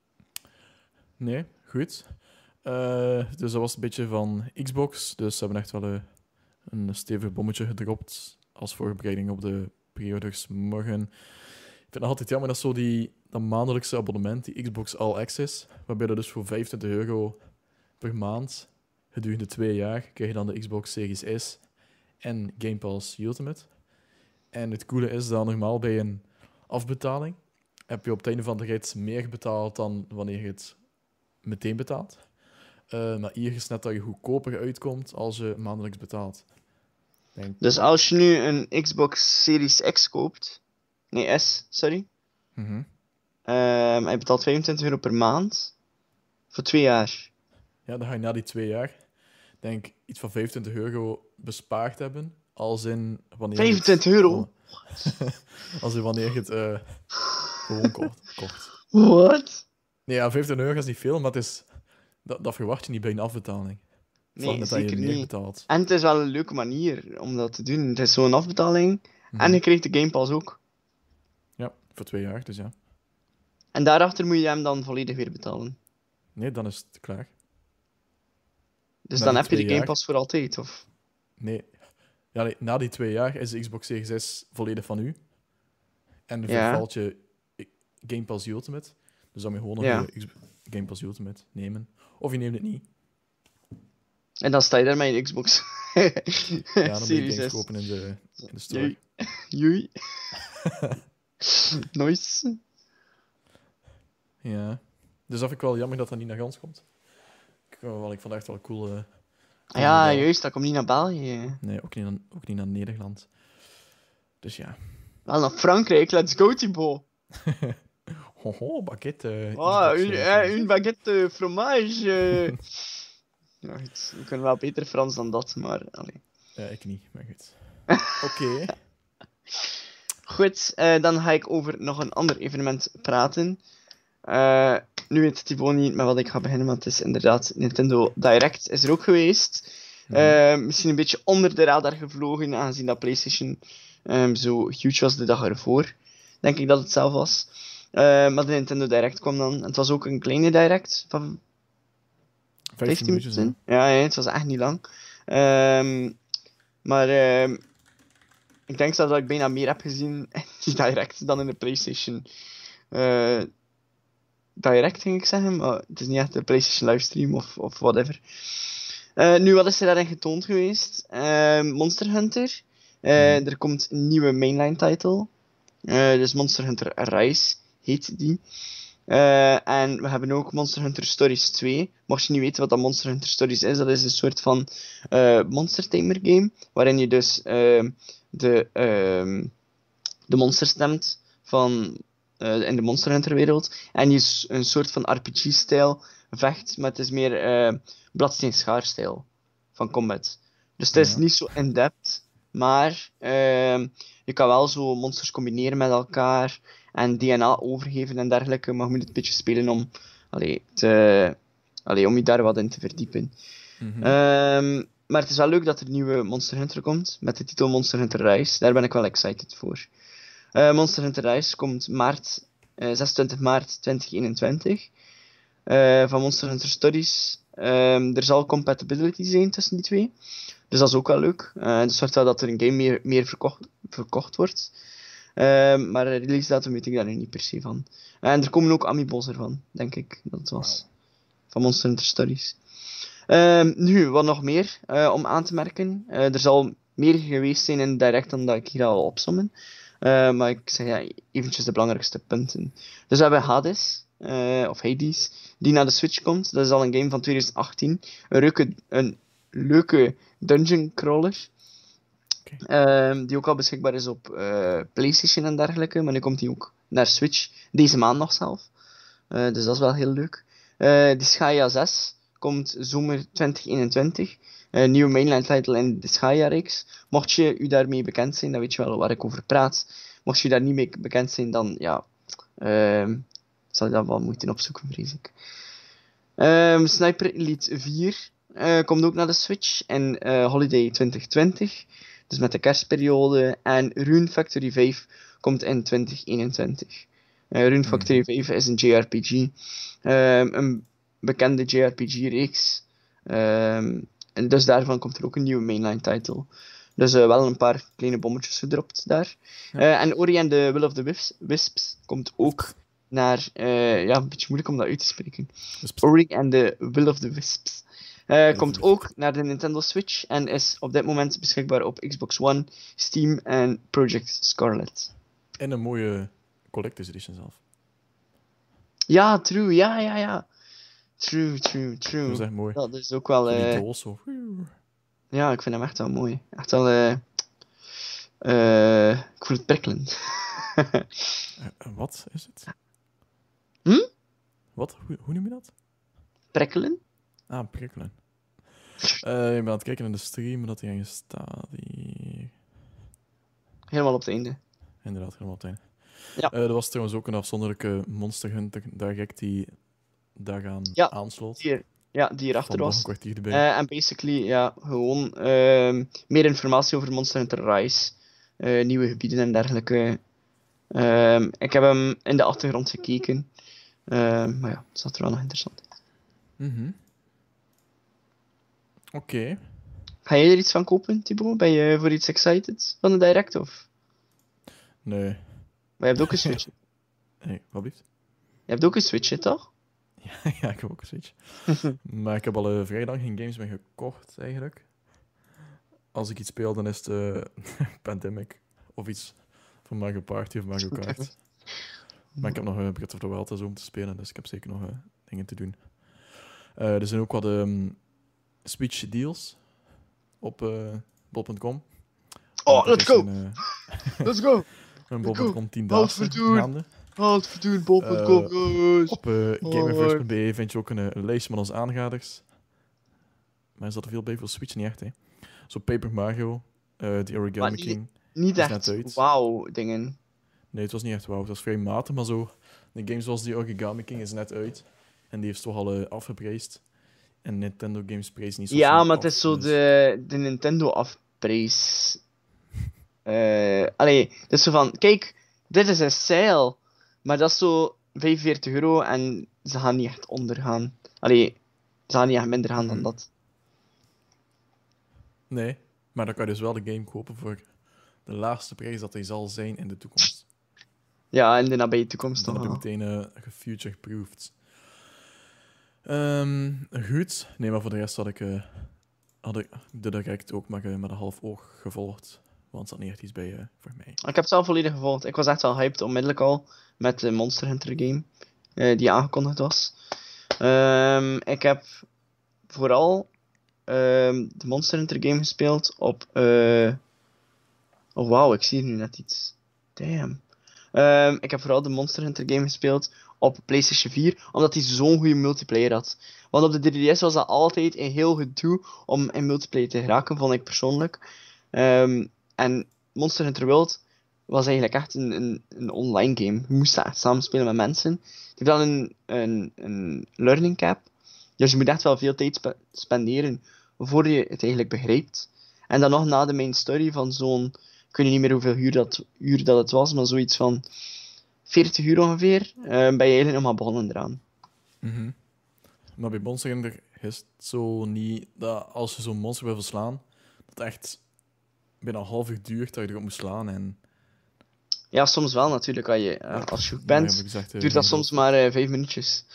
Speaker 1: Nee, goed. Uh, dus dat was een beetje van Xbox. Dus ze hebben echt wel uh, een stevig bommetje gedropt als voorbereiding op de pre-orders morgen. Ik vind het altijd jammer dat zo die dat maandelijkse abonnement, die Xbox All Access, waarbij je dus voor vijfentwintig euro per maand gedurende twee jaar krijg je dan de Xbox Series S en Game Pass Ultimate. En het coole is dat normaal bij een afbetaling heb je op het einde van de rit meer betaald dan wanneer je het meteen betaalt. Uh, maar hier is net dat je goedkoper uitkomt als je maandelijks betaalt. Denk...
Speaker 2: Dus als je nu een Xbox Series X koopt, nee S, sorry,
Speaker 1: mm-hmm.
Speaker 2: um, je betaalt vijfentwintig euro per maand voor twee jaar.
Speaker 1: Ja, dan ga je na die twee jaar, denk iets van vijfentwintig euro bespaard hebben, als in wanneer
Speaker 2: vijfentwintig euro?
Speaker 1: als in wanneer je het uh, gewoon kocht. kocht.
Speaker 2: Wat?
Speaker 1: Nee, ja, vijfentwintig euro is niet veel, maar het is, dat, dat verwacht je niet bij een afbetaling.
Speaker 2: Nee,
Speaker 1: net
Speaker 2: zeker
Speaker 1: dat je meer
Speaker 2: niet.
Speaker 1: Betaalt.
Speaker 2: En het is wel een leuke manier om dat te doen. Het is zo'n afbetaling, mm-hmm. en je krijgt de Game Pass ook.
Speaker 1: Ja, voor twee jaar, dus ja.
Speaker 2: En daarachter moet je hem dan volledig weer betalen?
Speaker 1: Nee, dan is het klaar.
Speaker 2: Dus na dan heb je de Game jaar... Pass voor altijd, of?
Speaker 1: Nee. Ja, nee, na die twee jaar is de Xbox Series S volledig van u. En dan
Speaker 2: ja.
Speaker 1: vervalt je Game Pass Ultimate. Dus dan moet je gewoon nog ja. je Game Pass Ultimate nemen. Of je neemt het niet.
Speaker 2: En dan sta je daar met je Xbox.
Speaker 1: Ja, dan moet je games kopen in de, in de store.
Speaker 2: Joei. Nice.
Speaker 1: Ja. Dus dat vind ik wel jammer dat dat niet naar Gans komt. Ik, wel, ik vond het echt wel cool. Uh,
Speaker 2: ja, wel. Juist, dat komt niet naar België.
Speaker 1: Nee, ook niet, naar, ook niet naar Nederland. Dus ja.
Speaker 2: Wel naar Frankrijk, let's go, Thibaut.
Speaker 1: Hoho, baguette.
Speaker 2: Oh, une, uh, une baguette fromage. Ja, goed. We kunnen wel beter Frans dan dat, maar... Allee.
Speaker 1: Ja, ik niet, maar goed. Oké. Okay.
Speaker 2: Goed, uh, dan ga ik over nog een ander evenement praten. Uh, nu weet Thibaut niet met wat ik ga beginnen, want het is inderdaad Nintendo Direct is er ook geweest. Uh, misschien een beetje onder de radar gevlogen, aangezien dat PlayStation um, zo huge was de dag ervoor. Denk ik dat het zelf was. Uh, maar de Nintendo Direct kwam dan. Het was ook een kleine Direct van vijftien minuten. Ja, ja, het was echt niet lang. Um, maar uh, ik denk zelfs dat ik bijna meer heb gezien in die Direct dan in de PlayStation uh, Direct, ging ik zeggen. Maar het is niet echt de PlayStation livestream of, of whatever. Uh, nu, wat is er daarin getoond geweest? Uh, Monster Hunter. Uh, mm. Er komt een nieuwe mainline title. Uh, dus Monster Hunter Rise heet die. Uh, en we hebben ook Monster Hunter Stories twee. Mocht je niet weten wat dat Monster Hunter Stories is, dat is een soort van uh, Monster Tamer game, waarin je dus uh, de, uh, de monsters stemt van, uh, in de Monster Hunter wereld. En je een soort van R P G-stijl vecht, maar het is meer uh, bladsteen-schaar-stijl van combat. Dus het is ja. niet zo in-depth, maar uh, je kan wel zo monsters combineren met elkaar en D N A overgeven en dergelijke, maar je moet het een beetje spelen om, allee, te, allee, om je daar wat in te verdiepen. Mm-hmm. Um, maar het is wel leuk dat er een nieuwe Monster Hunter komt, met de titel Monster Hunter Rise. Daar ben ik wel excited voor. Uh, Monster Hunter Rise komt maart, uh, zesentwintig maart twintig eenentwintig. Uh, van Monster Hunter Stories. Um, er zal compatibility zijn tussen die twee. Dus dat is ook wel leuk. Uh, dus zorgt wel dat er een game meer, meer verkocht, verkocht wordt. Uh, maar de release datum weet ik daar nu niet per se van. Uh, en er komen ook amiibos ervan, denk ik, dat het was. Van Monster Hunter Stories. Uh, nu, wat nog meer uh, om aan te merken. Uh, er zal meer geweest zijn in Direct dan dat ik hier al opsommen. Uh, maar ik zeg ja, eventjes de belangrijkste punten. Dus we hebben Hades, uh, of Hades, die naar de Switch komt. Dat is al een game van twintig achttien. Een leuke, een leuke dungeon crawler. Okay. Uh, die ook al beschikbaar is op uh, PlayStation en dergelijke. Maar nu komt die ook naar Switch. Deze maand nog zelf. Uh, dus dat is wel heel leuk. Uh, Disgaea zes komt zomer twintig eenentwintig. Een nieuwe mainline title in de Disgaea-reeks. Mocht je u daarmee bekend zijn, dan weet je wel waar ik over praat. Mocht je daar niet mee bekend zijn, dan ja, uh, zal je dat wel moeten opzoeken, vrees ik. Um, Sniper Elite vier uh, komt ook naar de Switch in uh, Holiday twintig twintig. Dus met de kerstperiode. En Rune Factory vijf komt in twintig eenentwintig. Uh, Rune Factory mm. vijf is een J R P G. Um, een bekende J R P G-reeks. Um, en dus daarvan komt er ook een nieuwe mainline title. Dus uh, wel een paar kleine bommetjes gedropt daar. Ja. Uh, en Ori and the Will of the Wisps, Wisps komt ook naar... Uh, ja, een beetje moeilijk om dat uit te spreken. Wisps. Ori and the Will of the Wisps. Uh, komt ook naar de Nintendo Switch en is op dit moment beschikbaar op Xbox One, Steam en Project Scarlet.
Speaker 1: En een mooie Collector's Edition zelf.
Speaker 2: Ja, true. Ja, ja, ja. True, true, true.
Speaker 1: Dat is echt mooi.
Speaker 2: Dat is ook wel... Uh...
Speaker 1: Doos, zo.
Speaker 2: Ja, ik vind hem echt wel mooi. Echt wel... Uh... Uh... Ik voel het prikkelend.
Speaker 1: uh, wat is het?
Speaker 2: Hm?
Speaker 1: Wat? Hoe, hoe noem je dat?
Speaker 2: Prikkelen?
Speaker 1: Ah, prikkelen. Uh, ik ben aan het kijken naar de stream, dat hij ergens staat hier.
Speaker 2: Helemaal op het einde.
Speaker 1: Inderdaad, helemaal op het einde.
Speaker 2: Ja.
Speaker 1: Uh, er was trouwens ook een afzonderlijke Monster Hunter Direct die daaraan
Speaker 2: ja,
Speaker 1: aansloot.
Speaker 2: Die, ja, die erachter was.
Speaker 1: Een kwartier erbij.
Speaker 2: Uh, en basically, ja, gewoon uh, meer informatie over Monster Hunter Rise. Uh, nieuwe gebieden en dergelijke. Uh, ik heb hem in de achtergrond gekeken. Uh, maar ja, het zat er wel nog interessant uit.
Speaker 1: Mm-hmm. Oké. Okay.
Speaker 2: Ga jij er iets van kopen, Thibaut? Ben je voor iets excited van de Direct, of?
Speaker 1: Nee.
Speaker 2: Maar je hebt ook een Switch.
Speaker 1: Nee, wat blieft?
Speaker 2: Je hebt ook een Switch, toch?
Speaker 1: Ja, ja, ik heb ook een Switch. Maar ik heb al uh, vrij lang geen games meer gekocht, eigenlijk. Als ik iets speel, dan is het uh, Pandemic. Of iets van Mario Party of Mario Kart. Maar ik heb nog uh, Breath of the Wild om te spelen, dus ik heb zeker nog uh, dingen te doen. Uh, er zijn ook wat um, Switch deals op uh, bol punt com.
Speaker 2: Oh, let's go! Een, uh, let's go!
Speaker 1: Een bol punt com tien dagen gaande.
Speaker 2: Haalt verdoen, bol punt com, guys!
Speaker 1: Op uh, gamerverse punt b e vind je ook een, een lijstje met onze aanraders. Maar er zat er veel bij voor Switch niet echt, hè. Zo Paper Mario, uh, The Origami
Speaker 2: niet,
Speaker 1: King.
Speaker 2: Niet echt wauw dingen.
Speaker 1: Nee, het was niet echt wauw. Het was vrij matig, maar zo... Een game zoals The Origami King is net uit. En die heeft toch al uh, afgeprijsd. En Nintendo Games prijs niet zo
Speaker 2: Ja, maar het
Speaker 1: af,
Speaker 2: is zo
Speaker 1: dus...
Speaker 2: de, de Nintendo afprijs. Uh, allee, het is zo van... Kijk, dit is een sale. Maar dat is zo vijfenveertig euro en ze gaan niet echt ondergaan. Allee, ze gaan niet echt minder gaan dan dat.
Speaker 1: Nee, maar dan kan je dus wel de game kopen voor de laagste prijs dat hij zal zijn in de toekomst.
Speaker 2: Ja, in de nabije toekomst
Speaker 1: dan. Dan heb je meteen uh, gefuture-proofed. Um, goed. Nee, maar voor de rest had ik, uh, had ik de direct ook maar uh, met een half oog gevolgd. Want er zat niet echt iets bij uh, voor mij.
Speaker 2: Ik heb het zelf volledig gevolgd. Ik was echt wel hyped onmiddellijk al met de Monster Hunter game uh, die aangekondigd was. Um, ik heb vooral um, de Monster Hunter game gespeeld op... Uh... Oh wauw, ik zie hier nu net iets. Damn. Um, ik heb vooral de Monster Hunter game gespeeld op PlayStation vier, omdat hij zo'n goede multiplayer had. Want op de drie D S was dat altijd een heel gedoe om in multiplayer te geraken, vond ik persoonlijk. Um, en Monster Hunter World was eigenlijk echt een, een, een online game. Je moest echt samenspelen met mensen. Het heeft dan een, een, een learning cap. Dus je moet echt wel veel tijd spe- spenderen voor je het eigenlijk begrijpt. En dan nog na de main story van zo'n... Ik weet niet meer hoeveel uur dat, uur dat het was, maar zoiets van veertig uur ongeveer, uh, ben je eigenlijk nog maar begonnen eraan.
Speaker 1: Mm-hmm. Maar bij Monster Hunter is het zo niet dat als je zo'n monster wil verslaan, dat het echt bijna een half uur duurt dat je erop moet slaan. En...
Speaker 2: Ja, soms wel natuurlijk. Als je, uh, als je bent, ja, gezegd, uh, duurt dat soms maar uh, vijf minuutjes.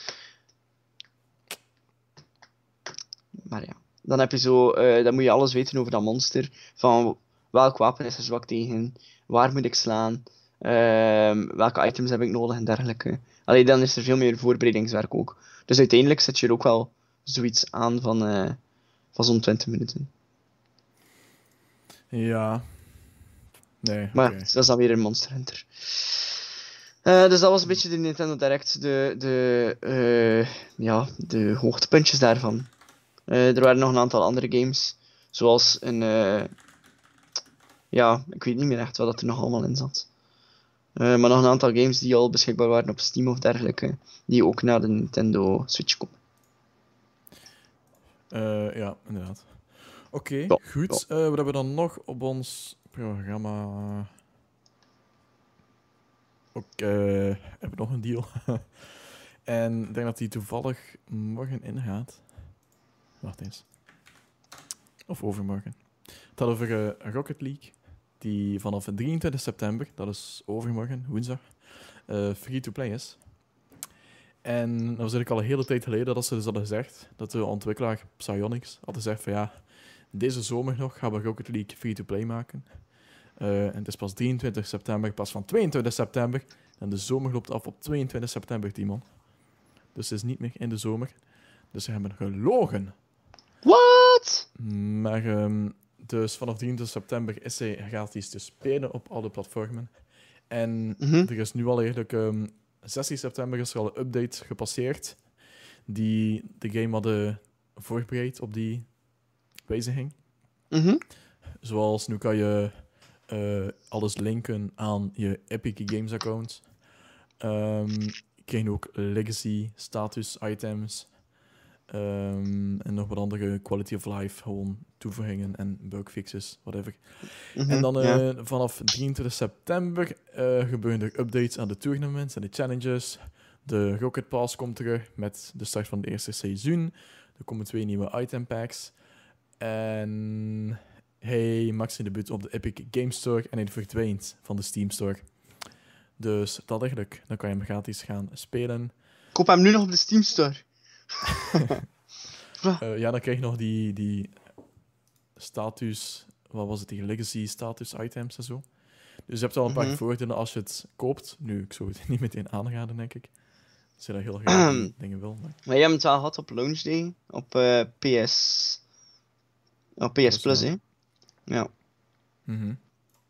Speaker 2: Maar ja, dan heb je zo, uh, dan moet je alles weten over dat monster. Van welk wapen is er zwak tegen, waar moet ik slaan, uh, welke items heb ik nodig en dergelijke. Allee, dan is er veel meer voorbereidingswerk ook. Dus uiteindelijk zet je er ook wel zoiets aan van, uh, van zo'n twintig minuten.
Speaker 1: Ja. Nee,
Speaker 2: maar
Speaker 1: okay.
Speaker 2: Dat is dan weer een Monster Hunter. Uh, dus dat was een beetje de Nintendo Direct, de, de, uh, ja, de hoogtepuntjes daarvan. Uh, er waren nog een aantal andere games. Zoals een... Uh... Ja, ik weet niet meer echt wat er nog allemaal in zat. Uh, maar nog een aantal games die al beschikbaar waren op Steam of dergelijke. Die ook naar de Nintendo Switch komen.
Speaker 1: Uh, ja, inderdaad. Oké, okay,
Speaker 2: ja,
Speaker 1: goed.
Speaker 2: Ja.
Speaker 1: Uh, wat hebben we dan nog op ons programma? Ook uh, hebben we nog een deal. En ik denk dat die toevallig morgen ingaat. Wacht eens. Of overmorgen. Het gaat over uh, Rocket League. Die vanaf drieëntwintig september, dat is overmorgen, woensdag, uh, free-to-play is. En dat was eigenlijk al een hele tijd geleden dat ze dus hadden gezegd, dat de ontwikkelaar Psyonix had gezegd van ja, deze zomer nog gaan we Rocket League free-to-play maken. Uh, en het is pas drieëntwintig september, pas van tweeëntwintig september. En de zomer loopt af op tweeëntwintig september, Timon. Dus het is niet meer in de zomer. Dus ze hebben gelogen.
Speaker 2: What?
Speaker 1: Maar um, dus vanaf drieëntwintig september is hij gratis te spelen op alle platformen. En mm-hmm. er is nu al eigenlijk... Um, zestien september is er al een update gepasseerd die de game hadden voorbereid op die wijziging.
Speaker 2: Mm-hmm.
Speaker 1: Zoals nu kan je uh, alles linken aan je Epic Games account. Um, je krijgt ook legacy status items um, en nog wat andere quality of life gewoon toevoegingen en bugfixes, whatever. Mm-hmm, en dan uh, yeah. vanaf drieëntwintig september uh, gebeuren er updates aan de tournaments en de challenges. De Rocket Pass komt terug met de start van het eerste seizoen. Er komen twee nieuwe item packs. En hij maakt zijn debuut op de Epic Games Store en hij verdwijnt van de Steam Store. Dus dat eigenlijk, dan kan je hem gratis gaan spelen.
Speaker 2: Koop hem nu nog op de Steam Store.
Speaker 1: uh, ja, dan krijg je nog die, die status, wat was het, die legacy status items en zo. Dus je hebt al een paar mm-hmm. voordelen als je het koopt. Nu, ik zou het niet meteen aanraden, denk ik. Als je dat heel graag um, dingen wil. Maar...
Speaker 2: maar je hebt het wel gehad op launch day, op uh, P S... Op P S Plus, Plus hè? Ja.
Speaker 1: Mm-hmm.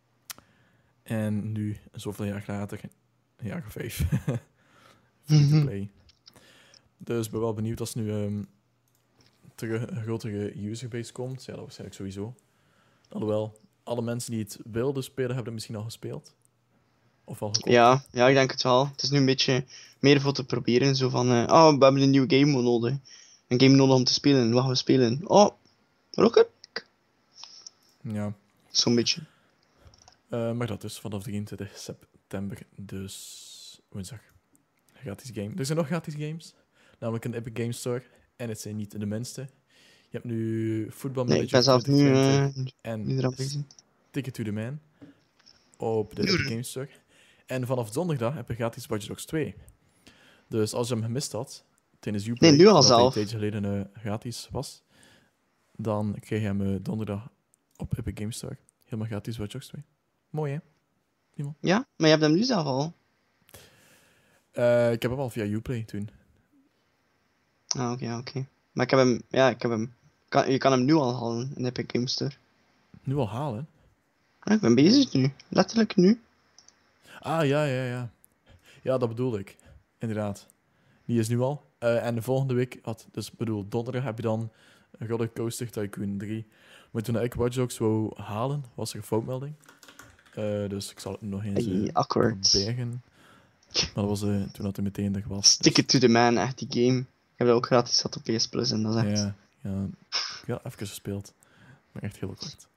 Speaker 1: En nu, zoveel jaar later, een jaar of vijf, free to play. Dus ik ben wel benieuwd als nu um, terug een grotere userbase komt. Ja, dat waarschijnlijk sowieso. Alhoewel, alle mensen die het wilden spelen, hebben het misschien al gespeeld. Of al gekocht.
Speaker 2: Ja, ja, ik denk het wel. Het is nu een beetje meer voor te proberen. Zo van, uh, oh, we hebben een nieuwe game nodig. Een game nodig om te spelen. Wat gaan we spelen? Oh, Rocket.
Speaker 1: Ja.
Speaker 2: Zo'n beetje.
Speaker 1: Uh, maar dat is vanaf drieëntwintig september, dus woensdag. Gratis game. Er zijn nog gratis games, namelijk een Epic Games Store. En het zijn niet de minste. Je hebt nu Football Manager
Speaker 2: nee, ik ben zelf nu, uh,
Speaker 1: en
Speaker 2: nu
Speaker 1: Ticket to the Man op de Epic Games Store. En vanaf donderdag heb je gratis Watch Dogs twee. Dus als je hem gemist had, tijdens Uplay,
Speaker 2: nee, nu al
Speaker 1: dat
Speaker 2: zelf.
Speaker 1: hij een tijdje geleden uh, gratis was, dan kreeg je hem uh, donderdag op Epic Games Store. Helemaal gratis Watch Dogs twee. Mooi, hè? Iemand?
Speaker 2: Ja, maar je hebt hem nu zelf al.
Speaker 1: Uh, ik heb hem al via Uplay toen.
Speaker 2: Ah, oké, okay, oké. Okay. Maar ik heb hem... Ja, ik heb hem... Kan, je kan hem nu al halen in Epic Games Store.
Speaker 1: Nu al halen?
Speaker 2: Ja, ik ben bezig nu. Letterlijk nu.
Speaker 1: Ah, ja, ja, ja. Ja, dat bedoel ik. Inderdaad. Die is nu al. Uh, en de volgende week had... Dus bedoel, donderdag heb je dan Roller Coaster Tycoon drie. Maar toen ik Watch Dogs wou halen, was er een foutmelding. Uh, dus ik zal het nog eens uh, proberen. Maar dat was uh, toen dat hij meteen er was.
Speaker 2: Stick dus. It to the man, echt die game. Ik heb dat ook gratis gehad op P S Plus en dat is echt...
Speaker 1: Ja, ja. Ik heb even gespeeld. Maar echt heel kort.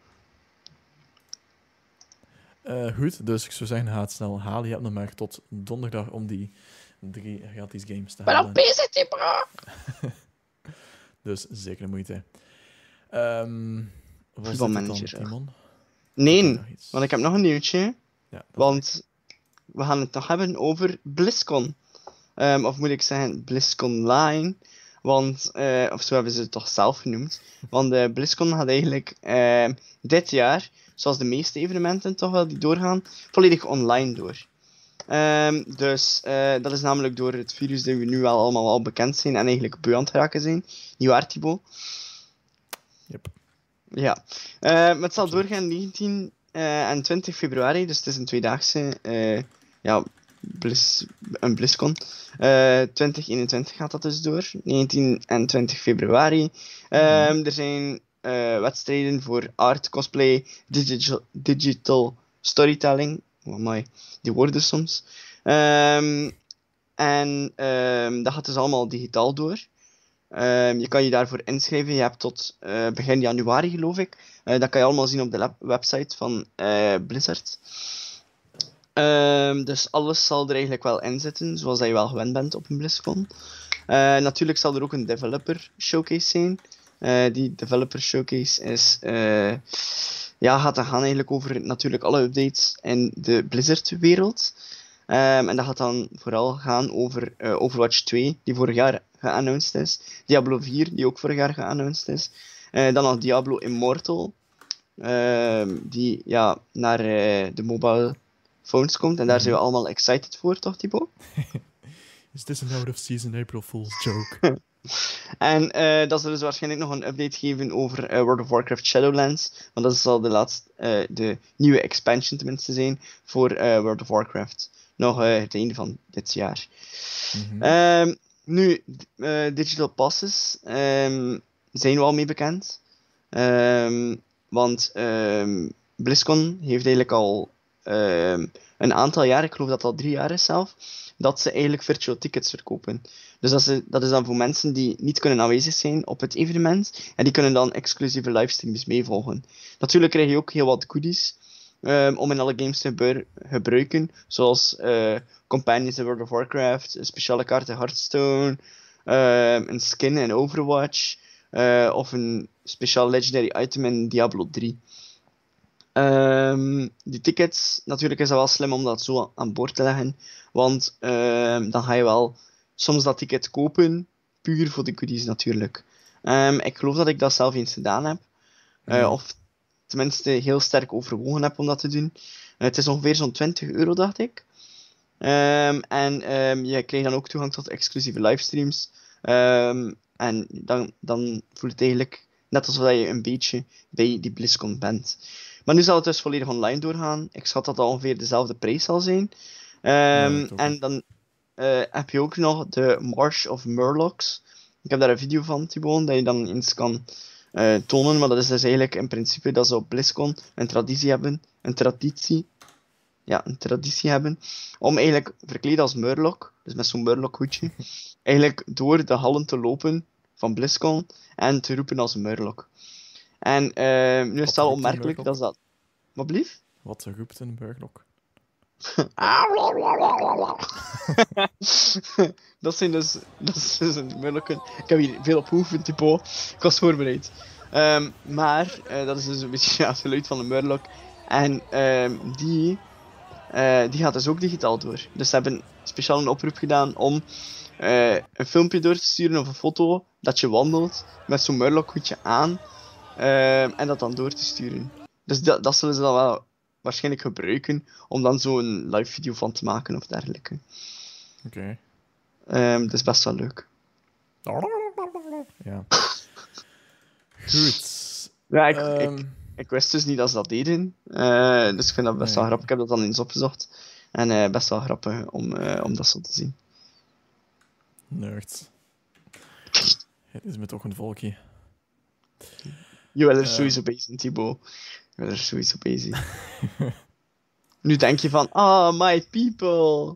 Speaker 1: Uh, goed, dus ik zou zeggen, ga het snel halen. Je hebt nog maar tot donderdag om die drie gratis games te halen.
Speaker 2: Maar dan P C, bro!
Speaker 1: Dus zeker de moeite. Um, was
Speaker 2: dit
Speaker 1: manager, dan, Timon?
Speaker 2: Nee, want ik heb nog een nieuwtje.
Speaker 1: Ja,
Speaker 2: want we gaan het nog hebben over BlizzCon. Um, of moet ik zeggen, BlizzCon Line. Want, uh, of zo hebben ze het toch zelf genoemd. Want uh, BlizzCon gaat eigenlijk uh, dit jaar, zoals de meeste evenementen toch wel die doorgaan, volledig online door. Um, dus uh, dat is namelijk door het virus dat we nu wel allemaal al bekend zijn en eigenlijk beu aan het geraken zijn. Nieuwaar, Thibaut.
Speaker 1: Yep.
Speaker 2: Ja. Uh, maar het zal doorgaan negentien uh, en twintig februari, dus het is een tweedaagse uh, ja, Blizz, een BlizzCon. Uh, twintig eenentwintig gaat dat dus door. negentien en twintig februari. Um, mm-hmm. Er zijn uh, wedstrijden voor art, cosplay, digital, digital storytelling. Oh my, die woorden soms. Um, en um, dat gaat dus allemaal digitaal door. Um, je kan je daarvoor inschrijven. Je hebt tot uh, begin januari, geloof ik. Uh, dat kan je allemaal zien op de lab- website van uh, Blizzard. Um, dus alles zal er eigenlijk wel in zitten, zoals dat je wel gewend bent op een BlizzCon. Uh, natuurlijk zal er ook een developer showcase zijn. Uh, die developer showcase is, uh, ja, gaat dan gaan eigenlijk over natuurlijk alle updates in de Blizzard-wereld. Um, en dat gaat dan vooral gaan over uh, Overwatch twee, die vorig jaar geannounced is. Diablo vier, die ook vorig jaar geannounced is. Uh, dan nog Diablo Immortal, uh, die ja, naar uh, de mobile phones komt. En daar zijn we allemaal excited voor, toch, Thibaut?
Speaker 1: Is this an out-of-season April Fool's joke?
Speaker 2: En uh, dat zullen ze waarschijnlijk nog een update geven over uh, World of Warcraft Shadowlands. Want dat zal de, laatste, uh, de nieuwe expansion tenminste zijn voor uh, World of Warcraft. Nog uh, het einde van dit jaar. Mm-hmm. Um, nu, uh, Digital Passes um, zijn we al mee bekend. Um, want um, BlizzCon heeft eigenlijk al um, een aantal jaar, ik geloof dat het al drie jaar is zelf, dat ze eigenlijk virtual tickets verkopen. Dus dat, ze, dat is dan voor mensen die niet kunnen aanwezig zijn op het evenement. En die kunnen dan exclusieve livestreams meevolgen. Natuurlijk krijg je ook heel wat goodies um, om in alle games te gebeur- gebruiken. Zoals uh, companions in World of Warcraft, een speciale kaart in Hearthstone, um, een skin in Overwatch, uh, of een speciaal legendary item in Diablo drie. Um, die tickets, natuurlijk is dat wel slim om dat zo aan boord te leggen. Want um, dan ga je wel soms dat ticket kopen, puur voor de goodies natuurlijk. Um, ik geloof dat ik dat zelf eens gedaan heb. Uh, ja. Of tenminste heel sterk overwogen heb om dat te doen. Uh, het is ongeveer zo'n twintig euro, dacht ik. Um, en um, je krijgt dan ook toegang tot exclusieve livestreams. Um, en dan, dan voelt het eigenlijk net alsof je een beetje bij die BlizzCon bent. Maar nu zal het dus volledig online doorgaan. Ik schat dat dat ongeveer dezelfde prijs zal zijn. Um, ja, en dan uh, heb je ook nog de March of Murlocs. Ik heb daar een video van, Thibaut, dat je dan eens kan uh, tonen. Maar dat is dus eigenlijk in principe dat ze op BlizzCon een traditie hebben. Een traditie. Ja, een traditie hebben. Om eigenlijk verkleed als Murloc, dus met zo'n Murloc hoedje, eigenlijk door de hallen te lopen van BlizzCon en te roepen als Murloc. En uh, nu is het wel opmerkelijk dat dat... Wat blief?
Speaker 1: Wat roept een Murloc?
Speaker 2: dat zijn dus... Dat is dus een Murloc. Ik heb hier veel op geoefend, Thibaut. Ik was voorbereid. Um, maar, uh, dat is dus een beetje ja, het geluid van een Murloc. En um, die... Uh, die gaat dus ook digitaal door. Dus ze hebben speciaal een oproep gedaan om uh, een filmpje door te sturen of een foto dat je wandelt met zo'n Murloc hoedje aan. Uh, en dat dan door te sturen. Dus dat, dat zullen ze dan wel waarschijnlijk gebruiken om dan zo'n live video van te maken of dergelijke.
Speaker 1: Oké.
Speaker 2: Okay. Um, dat is best wel leuk.
Speaker 1: Ja. Goed.
Speaker 2: Ja, ik, um... ik, ik wist dus niet dat ze dat deden. Uh, dus ik vind dat best nee. wel grappig. Ik heb dat dan eens opgezocht. En uh, best wel grappig om, uh, om dat zo te zien.
Speaker 1: Nerds. Het is me toch een volkje.
Speaker 2: Je wil er uh, sowieso bij zijn, Thibaut. Je wil er sowieso bij zijn. Nu denk je van, ah, oh, my people.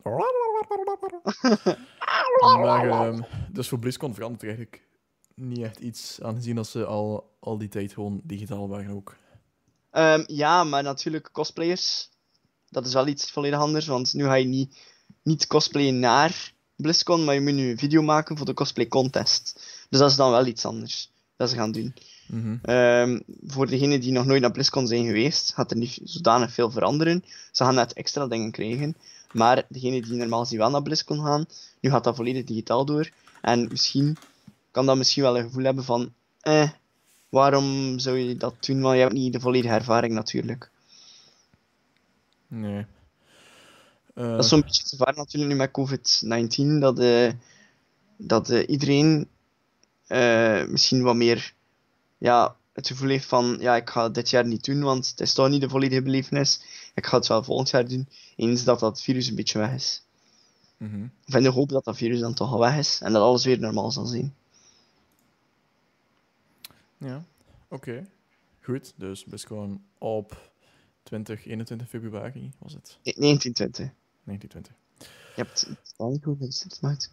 Speaker 1: maar, um, dus voor BlizzCon verandert er eigenlijk niet echt iets, aangezien dat ze al, al die tijd gewoon digitaal waren ook.
Speaker 2: Um, ja, maar natuurlijk cosplayers. Dat is wel iets volledig anders, want nu ga je niet, niet cosplayen naar BlizzCon, maar je moet nu een video maken voor de cosplay contest. Dus dat is dan wel iets anders dat ze gaan doen.
Speaker 1: Mm-hmm.
Speaker 2: Um, voor degenen die nog nooit naar BlizzCon zijn geweest, gaat er niet zodanig veel veranderen. Ze gaan net extra dingen krijgen. Maar degenen die normaal zien wel naar BlizzCon gaan, nu gaat dat volledig digitaal door. En misschien kan dat misschien wel een gevoel hebben van, eh, waarom zou je dat doen? Want je hebt niet de volledige ervaring natuurlijk.
Speaker 1: Nee. Uh...
Speaker 2: Dat is zo'n beetje het gevaar natuurlijk nu met covid negentien, dat, uh, dat uh, iedereen uh, misschien wat meer ja, het gevoel heeft van, ja, ik ga het dit jaar niet doen, want het is toch niet de volledige belevenis. Ik ga het wel volgend jaar doen, eens dat dat virus een beetje weg is.
Speaker 1: Mm-hmm.
Speaker 2: Of in de hoop dat dat virus dan toch al weg is en dat alles weer normaal zal zijn.
Speaker 1: Ja, oké. Okay. Goed, dus BlizzCon op twintig, eenentwintig februari was het?
Speaker 2: Nee, negentien twintig.
Speaker 1: negentien twintig.
Speaker 2: Je hebt het al niet goed gezet, maat.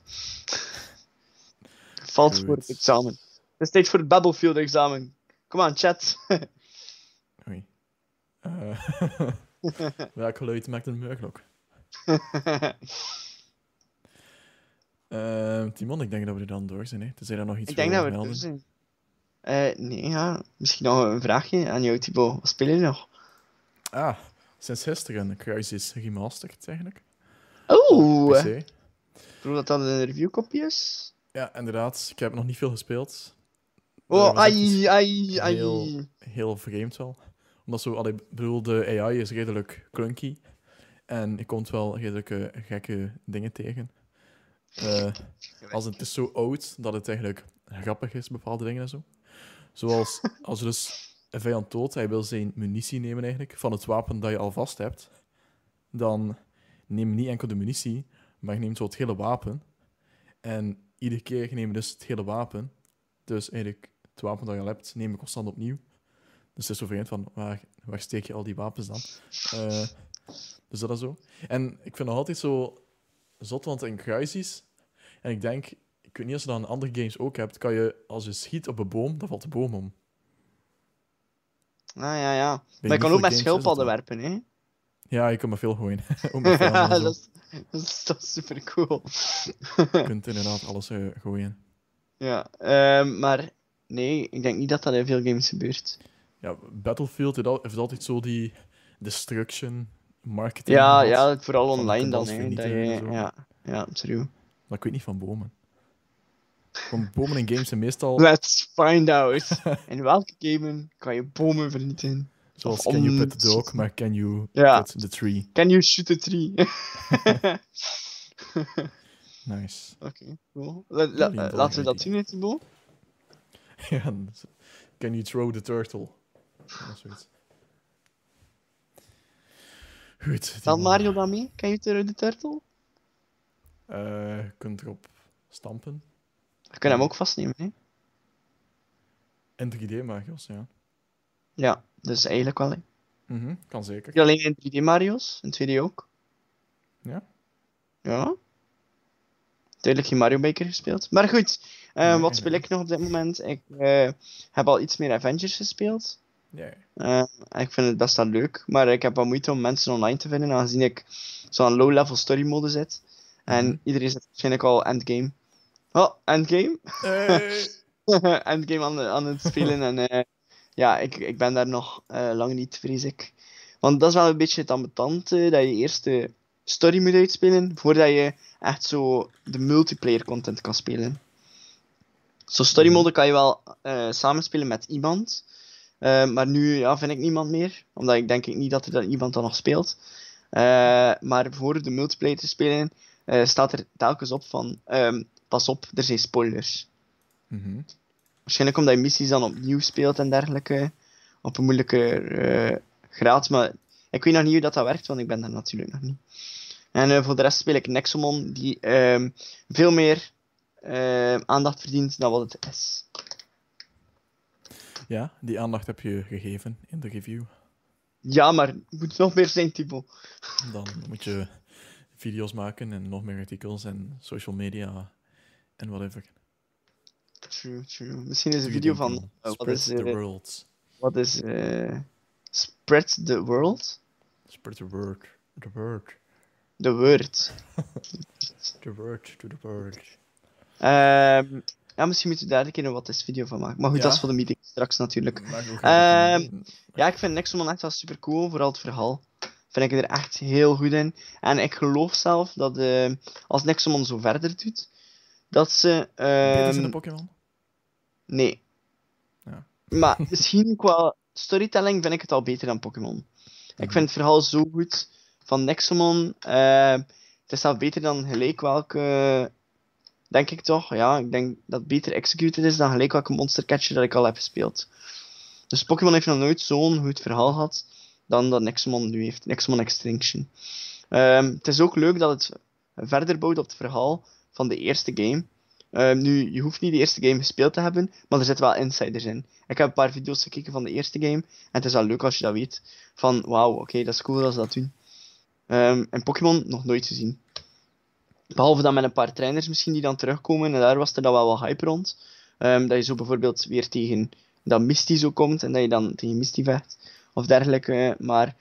Speaker 2: Valt goed voor het examen. Het is tijd voor het Battlefield-examen. Kom aan, chat.
Speaker 1: Oei. Uh, welk geluid maakt een muurklok? uh, Timon, ik denk dat we er dan door zijn. Hè? Tenzij er nog iets
Speaker 2: ik denk dat we er door zijn. Uh, nee, ja. Misschien nog een vraagje aan jou, Thibaut. Wat speel je nog?
Speaker 1: Ah, sinds gisteren Crysis Remastered, eigenlijk.
Speaker 2: Oeh! Ik geloof dat dat een reviewkopie is.
Speaker 1: Ja, inderdaad. Ik heb nog niet veel gespeeld.
Speaker 2: Oh, ai, ai, ai.
Speaker 1: Heel, heel vreemd wel. Omdat zo, allee, bedoel, de A I is redelijk clunky. En je komt wel redelijk uh, gekke dingen tegen. Uh, als het is zo oud dat het eigenlijk grappig is, bepaalde dingen en zo. Zoals als je dus een vijand dood, hij wil zijn munitie nemen eigenlijk, van het wapen dat je al vast hebt, dan neem je niet enkel de munitie, maar je neemt zo het hele wapen. En iedere keer neem je dus het hele wapen. Dus eigenlijk het wapen dat je al hebt, neem je constant opnieuw. Dus het is zo vreemd van, waar, waar steek je al die wapens dan? Uh, dus dat is zo. En ik vind het altijd zo zot, want in Crysis, en ik denk, ik weet niet of je dat in andere games ook hebt, kan je, als je schiet op een boom, dan valt de boom om.
Speaker 2: Ah, ja, ja. Maar je kan ook met schildpadden werpen, hè?
Speaker 1: Ja, je kan maar veel gooien.
Speaker 2: ja, dat is, dat, is, dat is super cool.
Speaker 1: Je kunt inderdaad alles uh, gooien.
Speaker 2: Ja, uh, maar nee, ik denk niet dat dat in veel games gebeurt.
Speaker 1: Ja, Battlefield heeft altijd zo die destruction marketing.
Speaker 2: Ja,
Speaker 1: gehad,
Speaker 2: ja, vooral online dan, hè. Dat je, ja, ja, true.
Speaker 1: Maar ik weet niet van bomen. Van bomen in games zijn meestal...
Speaker 2: Let's find out. In welke game kan je bomen vernietigen?
Speaker 1: Zoals can you pet the dog, maar can you
Speaker 2: ja.
Speaker 1: pet the tree?
Speaker 2: Can you shoot the tree?
Speaker 1: Nice.
Speaker 2: Oké, okay, cool. La la la laten we dat zien in Thibaut.
Speaker 1: Ja, can you throw the turtle? Dat is zoiets. Goed.
Speaker 2: Telt Mario dan mee? Can you throw the turtle?
Speaker 1: Uh, je kunt erop stampen.
Speaker 2: Je kunt hem ook vastnemen, hè?
Speaker 1: In drie D Mario's, ja.
Speaker 2: Ja, dus eigenlijk wel, hè.
Speaker 1: Mm-hmm, kan zeker.
Speaker 2: Niet alleen in drie D Mario's, in twee D ook.
Speaker 1: Ja?
Speaker 2: Ja. Duidelijk geen Mario Maker gespeeld. Maar goed, uh, nee, wat speel nee. ik nog op dit moment? Ik uh, heb al iets meer Avengers gespeeld.
Speaker 1: Nee.
Speaker 2: Uh, ik vind het best wel leuk, maar ik heb wel moeite om mensen online te vinden, aangezien ik zo'n low-level story mode zit. En mm-hmm. iedereen zit waarschijnlijk al endgame. Oh, endgame?
Speaker 1: Hey.
Speaker 2: endgame aan, aan het spelen. en uh, ja, ik, ik ben daar nog uh, lang niet, vrees ik. Want dat is wel een beetje het ambetant, uh, dat je eerst de story moet uitspelen, voordat je echt zo de multiplayer content kan spelen. Zo story mode kan je wel uh, samenspelen met iemand. Uh, maar nu ja, vind ik niemand meer. Omdat ik denk ik niet dat er dan iemand dan nog speelt. Uh, maar voor de multiplayer te spelen, uh, staat er telkens op van... Um, pas op, er zijn spoilers.
Speaker 1: Mm-hmm.
Speaker 2: Waarschijnlijk omdat je missies dan opnieuw speelt en dergelijke. Op een moeilijke uh, graad. Maar ik weet nog niet hoe dat, dat werkt, want ik ben daar natuurlijk nog niet. En uh, voor de rest speel ik Nexomon, die uh, veel meer uh, aandacht verdient dan wat het is.
Speaker 1: Ja, die aandacht heb je gegeven in de review.
Speaker 2: Ja, maar het moet nog meer zijn, Thibaut.
Speaker 1: Dan moet je video's maken en nog meer artikels en social media en whatever.
Speaker 2: True, true. Misschien is een video van... Uh,
Speaker 1: Spread
Speaker 2: wat is, uh,
Speaker 1: the world.
Speaker 2: Wat is... Uh, spread the world?
Speaker 1: Spread the word. The word.
Speaker 2: The word.
Speaker 1: The word to the word.
Speaker 2: Um, ja, misschien moeten we daar een keer een wat is video van maken. Maar goed, ja? Dat is voor de meeting straks natuurlijk. Um, ja, ik vind Nexomon echt wel super cool, vooral het verhaal. Vind ik er echt heel goed in. En ik geloof zelf dat uh, als Nexomon zo verder doet, dat ze... Um,
Speaker 1: Beter in de Pokémon?
Speaker 2: Nee.
Speaker 1: Ja.
Speaker 2: Maar misschien qua storytelling vind ik het al beter dan Pokémon. Mm-hmm. Ik vind het verhaal zo goed van Nexomon. Uh, het is zelf beter dan gelijk welke... Denk ik toch? Ja, ik denk dat het beter executed is dan gelijk welke Monster Catcher dat ik al heb gespeeld. Dus Pokémon heeft nog nooit zo'n goed verhaal gehad dan dat Nexomon nu heeft. Nexomon Extinction. Um, het is ook leuk dat het verder bouwt op het verhaal van de eerste game. Um, nu, je hoeft niet de eerste game gespeeld te hebben, maar er zitten wel insiders in. Ik heb een paar video's gekeken van de eerste game, en het is wel leuk als je dat weet. Van, wauw, oké, okay, dat is cool dat ze dat doen. Um, en Pokémon nog nooit gezien. Behalve dan met een paar trainers misschien die dan terugkomen, en daar was er dan wel wat hype rond. Um, dat je zo bijvoorbeeld weer tegen dat Misty zo komt, en dat je dan tegen Misty vecht, of dergelijke. Maar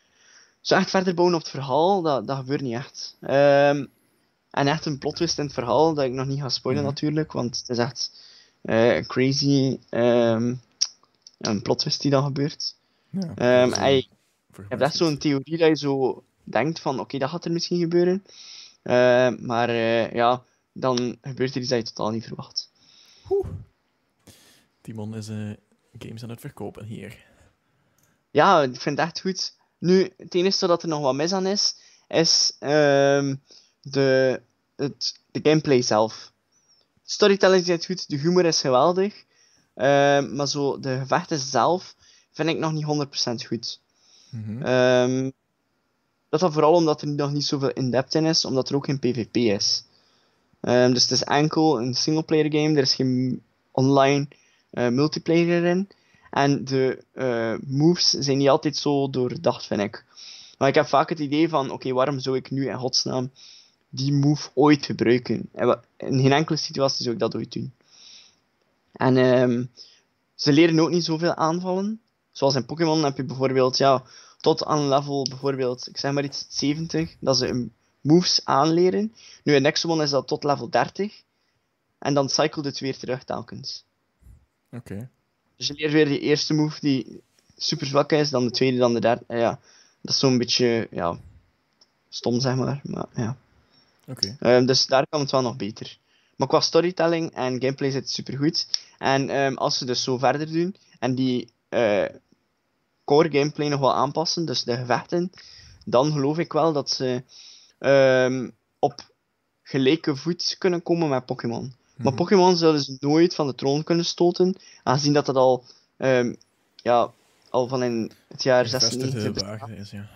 Speaker 2: zo echt verder bouwen op het verhaal, dat, dat gebeurt niet echt. Um, en echt een plot twist in het verhaal, dat ik nog niet ga spoilen mm-hmm. natuurlijk, want het is echt uh, crazy um, een plot twist die dan gebeurt. Ja, um, en je, je hebt echt zo'n theorie dat je zo denkt van, oké, okay, dat gaat er misschien gebeuren. Uh, maar uh, ja, dan gebeurt er iets dat je totaal niet verwacht.
Speaker 1: Oeh. Timon is uh, games aan het verkopen hier.
Speaker 2: Ja, ik vind het echt goed. Nu, het enige dat er nog wat mis aan is, is um, de, het, de gameplay zelf. Storytelling is goed, de humor is geweldig, um, maar zo, de gevechten zelf vind ik nog niet honderd procent goed. Mm-hmm. Um, dat dan vooral omdat er nog niet zoveel in-depth in is, omdat er ook geen PvP is. Um, dus het is enkel een singleplayer game, er is geen online uh, multiplayer in. En de uh, moves zijn niet altijd zo doordacht, vind ik. Maar ik heb vaak het idee van, oké, okay, waarom zou ik nu in godsnaam die move ooit gebruiken? En in geen enkele situatie zou ik dat ooit doen. En um, ze leren ook niet zoveel aanvallen. Zoals in Pokémon heb je bijvoorbeeld, ja, tot aan level, bijvoorbeeld, ik zeg maar iets, zeventig, dat ze moves aanleren. Nu in Nexomon is dat tot level dertig. En dan cycelt het weer terug telkens.
Speaker 1: Oké. Okay.
Speaker 2: Dus je leert weer de eerste move die super zwak is, dan de tweede, dan de derde. Ja, dat is zo'n beetje, ja, stom zeg maar. maar ja.
Speaker 1: Oké. Okay.
Speaker 2: Um, dus daar kan het wel nog beter. Maar qua storytelling en gameplay zit het super goed. En um, als ze dus zo verder doen en die uh, core gameplay nog wel aanpassen, dus de gevechten, dan geloof ik wel dat ze um, op gelijke voet kunnen komen met Pokémon. Mm-hmm. Maar Pokémon zullen ze nooit van de troon kunnen stoten, aangezien dat dat al, um, ja, al van in het jaar zesennegentig
Speaker 1: is. Ja.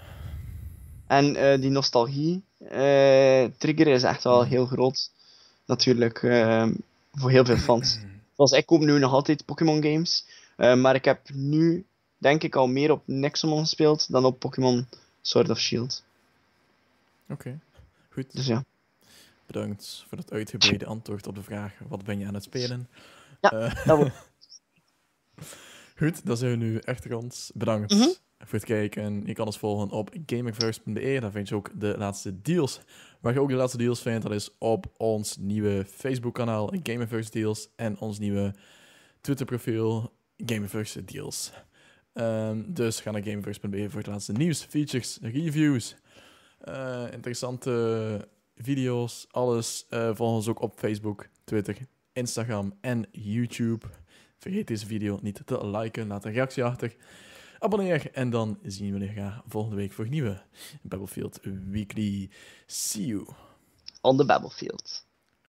Speaker 2: En uh, die nostalgie uh, trigger is echt wel heel groot, natuurlijk, uh, voor heel veel fans. Zoals ik koop nu nog altijd Pokémon games, uh, maar ik heb nu, denk ik, al meer op Nexomon gespeeld dan op Pokémon Sword of Shield.
Speaker 1: Oké, okay. Goed.
Speaker 2: Dus ja.
Speaker 1: Bedankt voor het uitgebreide antwoord op de vraag, wat ben je aan het spelen?
Speaker 2: Ja,
Speaker 1: uh,
Speaker 2: dat wordt.
Speaker 1: Goed, dan zijn we nu echt rond. Bedankt
Speaker 2: Mm-hmm.
Speaker 1: voor het kijken. Je kan ons volgen op gamerverse punt be. Daar vind je ook de laatste deals. Waar je ook de laatste deals vindt, dat is op ons nieuwe Facebook-kanaal Gamerverse Deals en ons nieuwe Twitter-profiel Gamerverse Deals. Um, dus ga naar gamerverse punt be voor het laatste nieuws, features, reviews, uh, interessante video's, alles. Uh, volg ons ook op Facebook, Twitter, Instagram en YouTube. Vergeet deze video niet te liken, laat een reactie achter. Abonneer en dan zien we jullie graag volgende week voor een nieuwe Battlefield Weekly. See you
Speaker 2: On the Battlefield.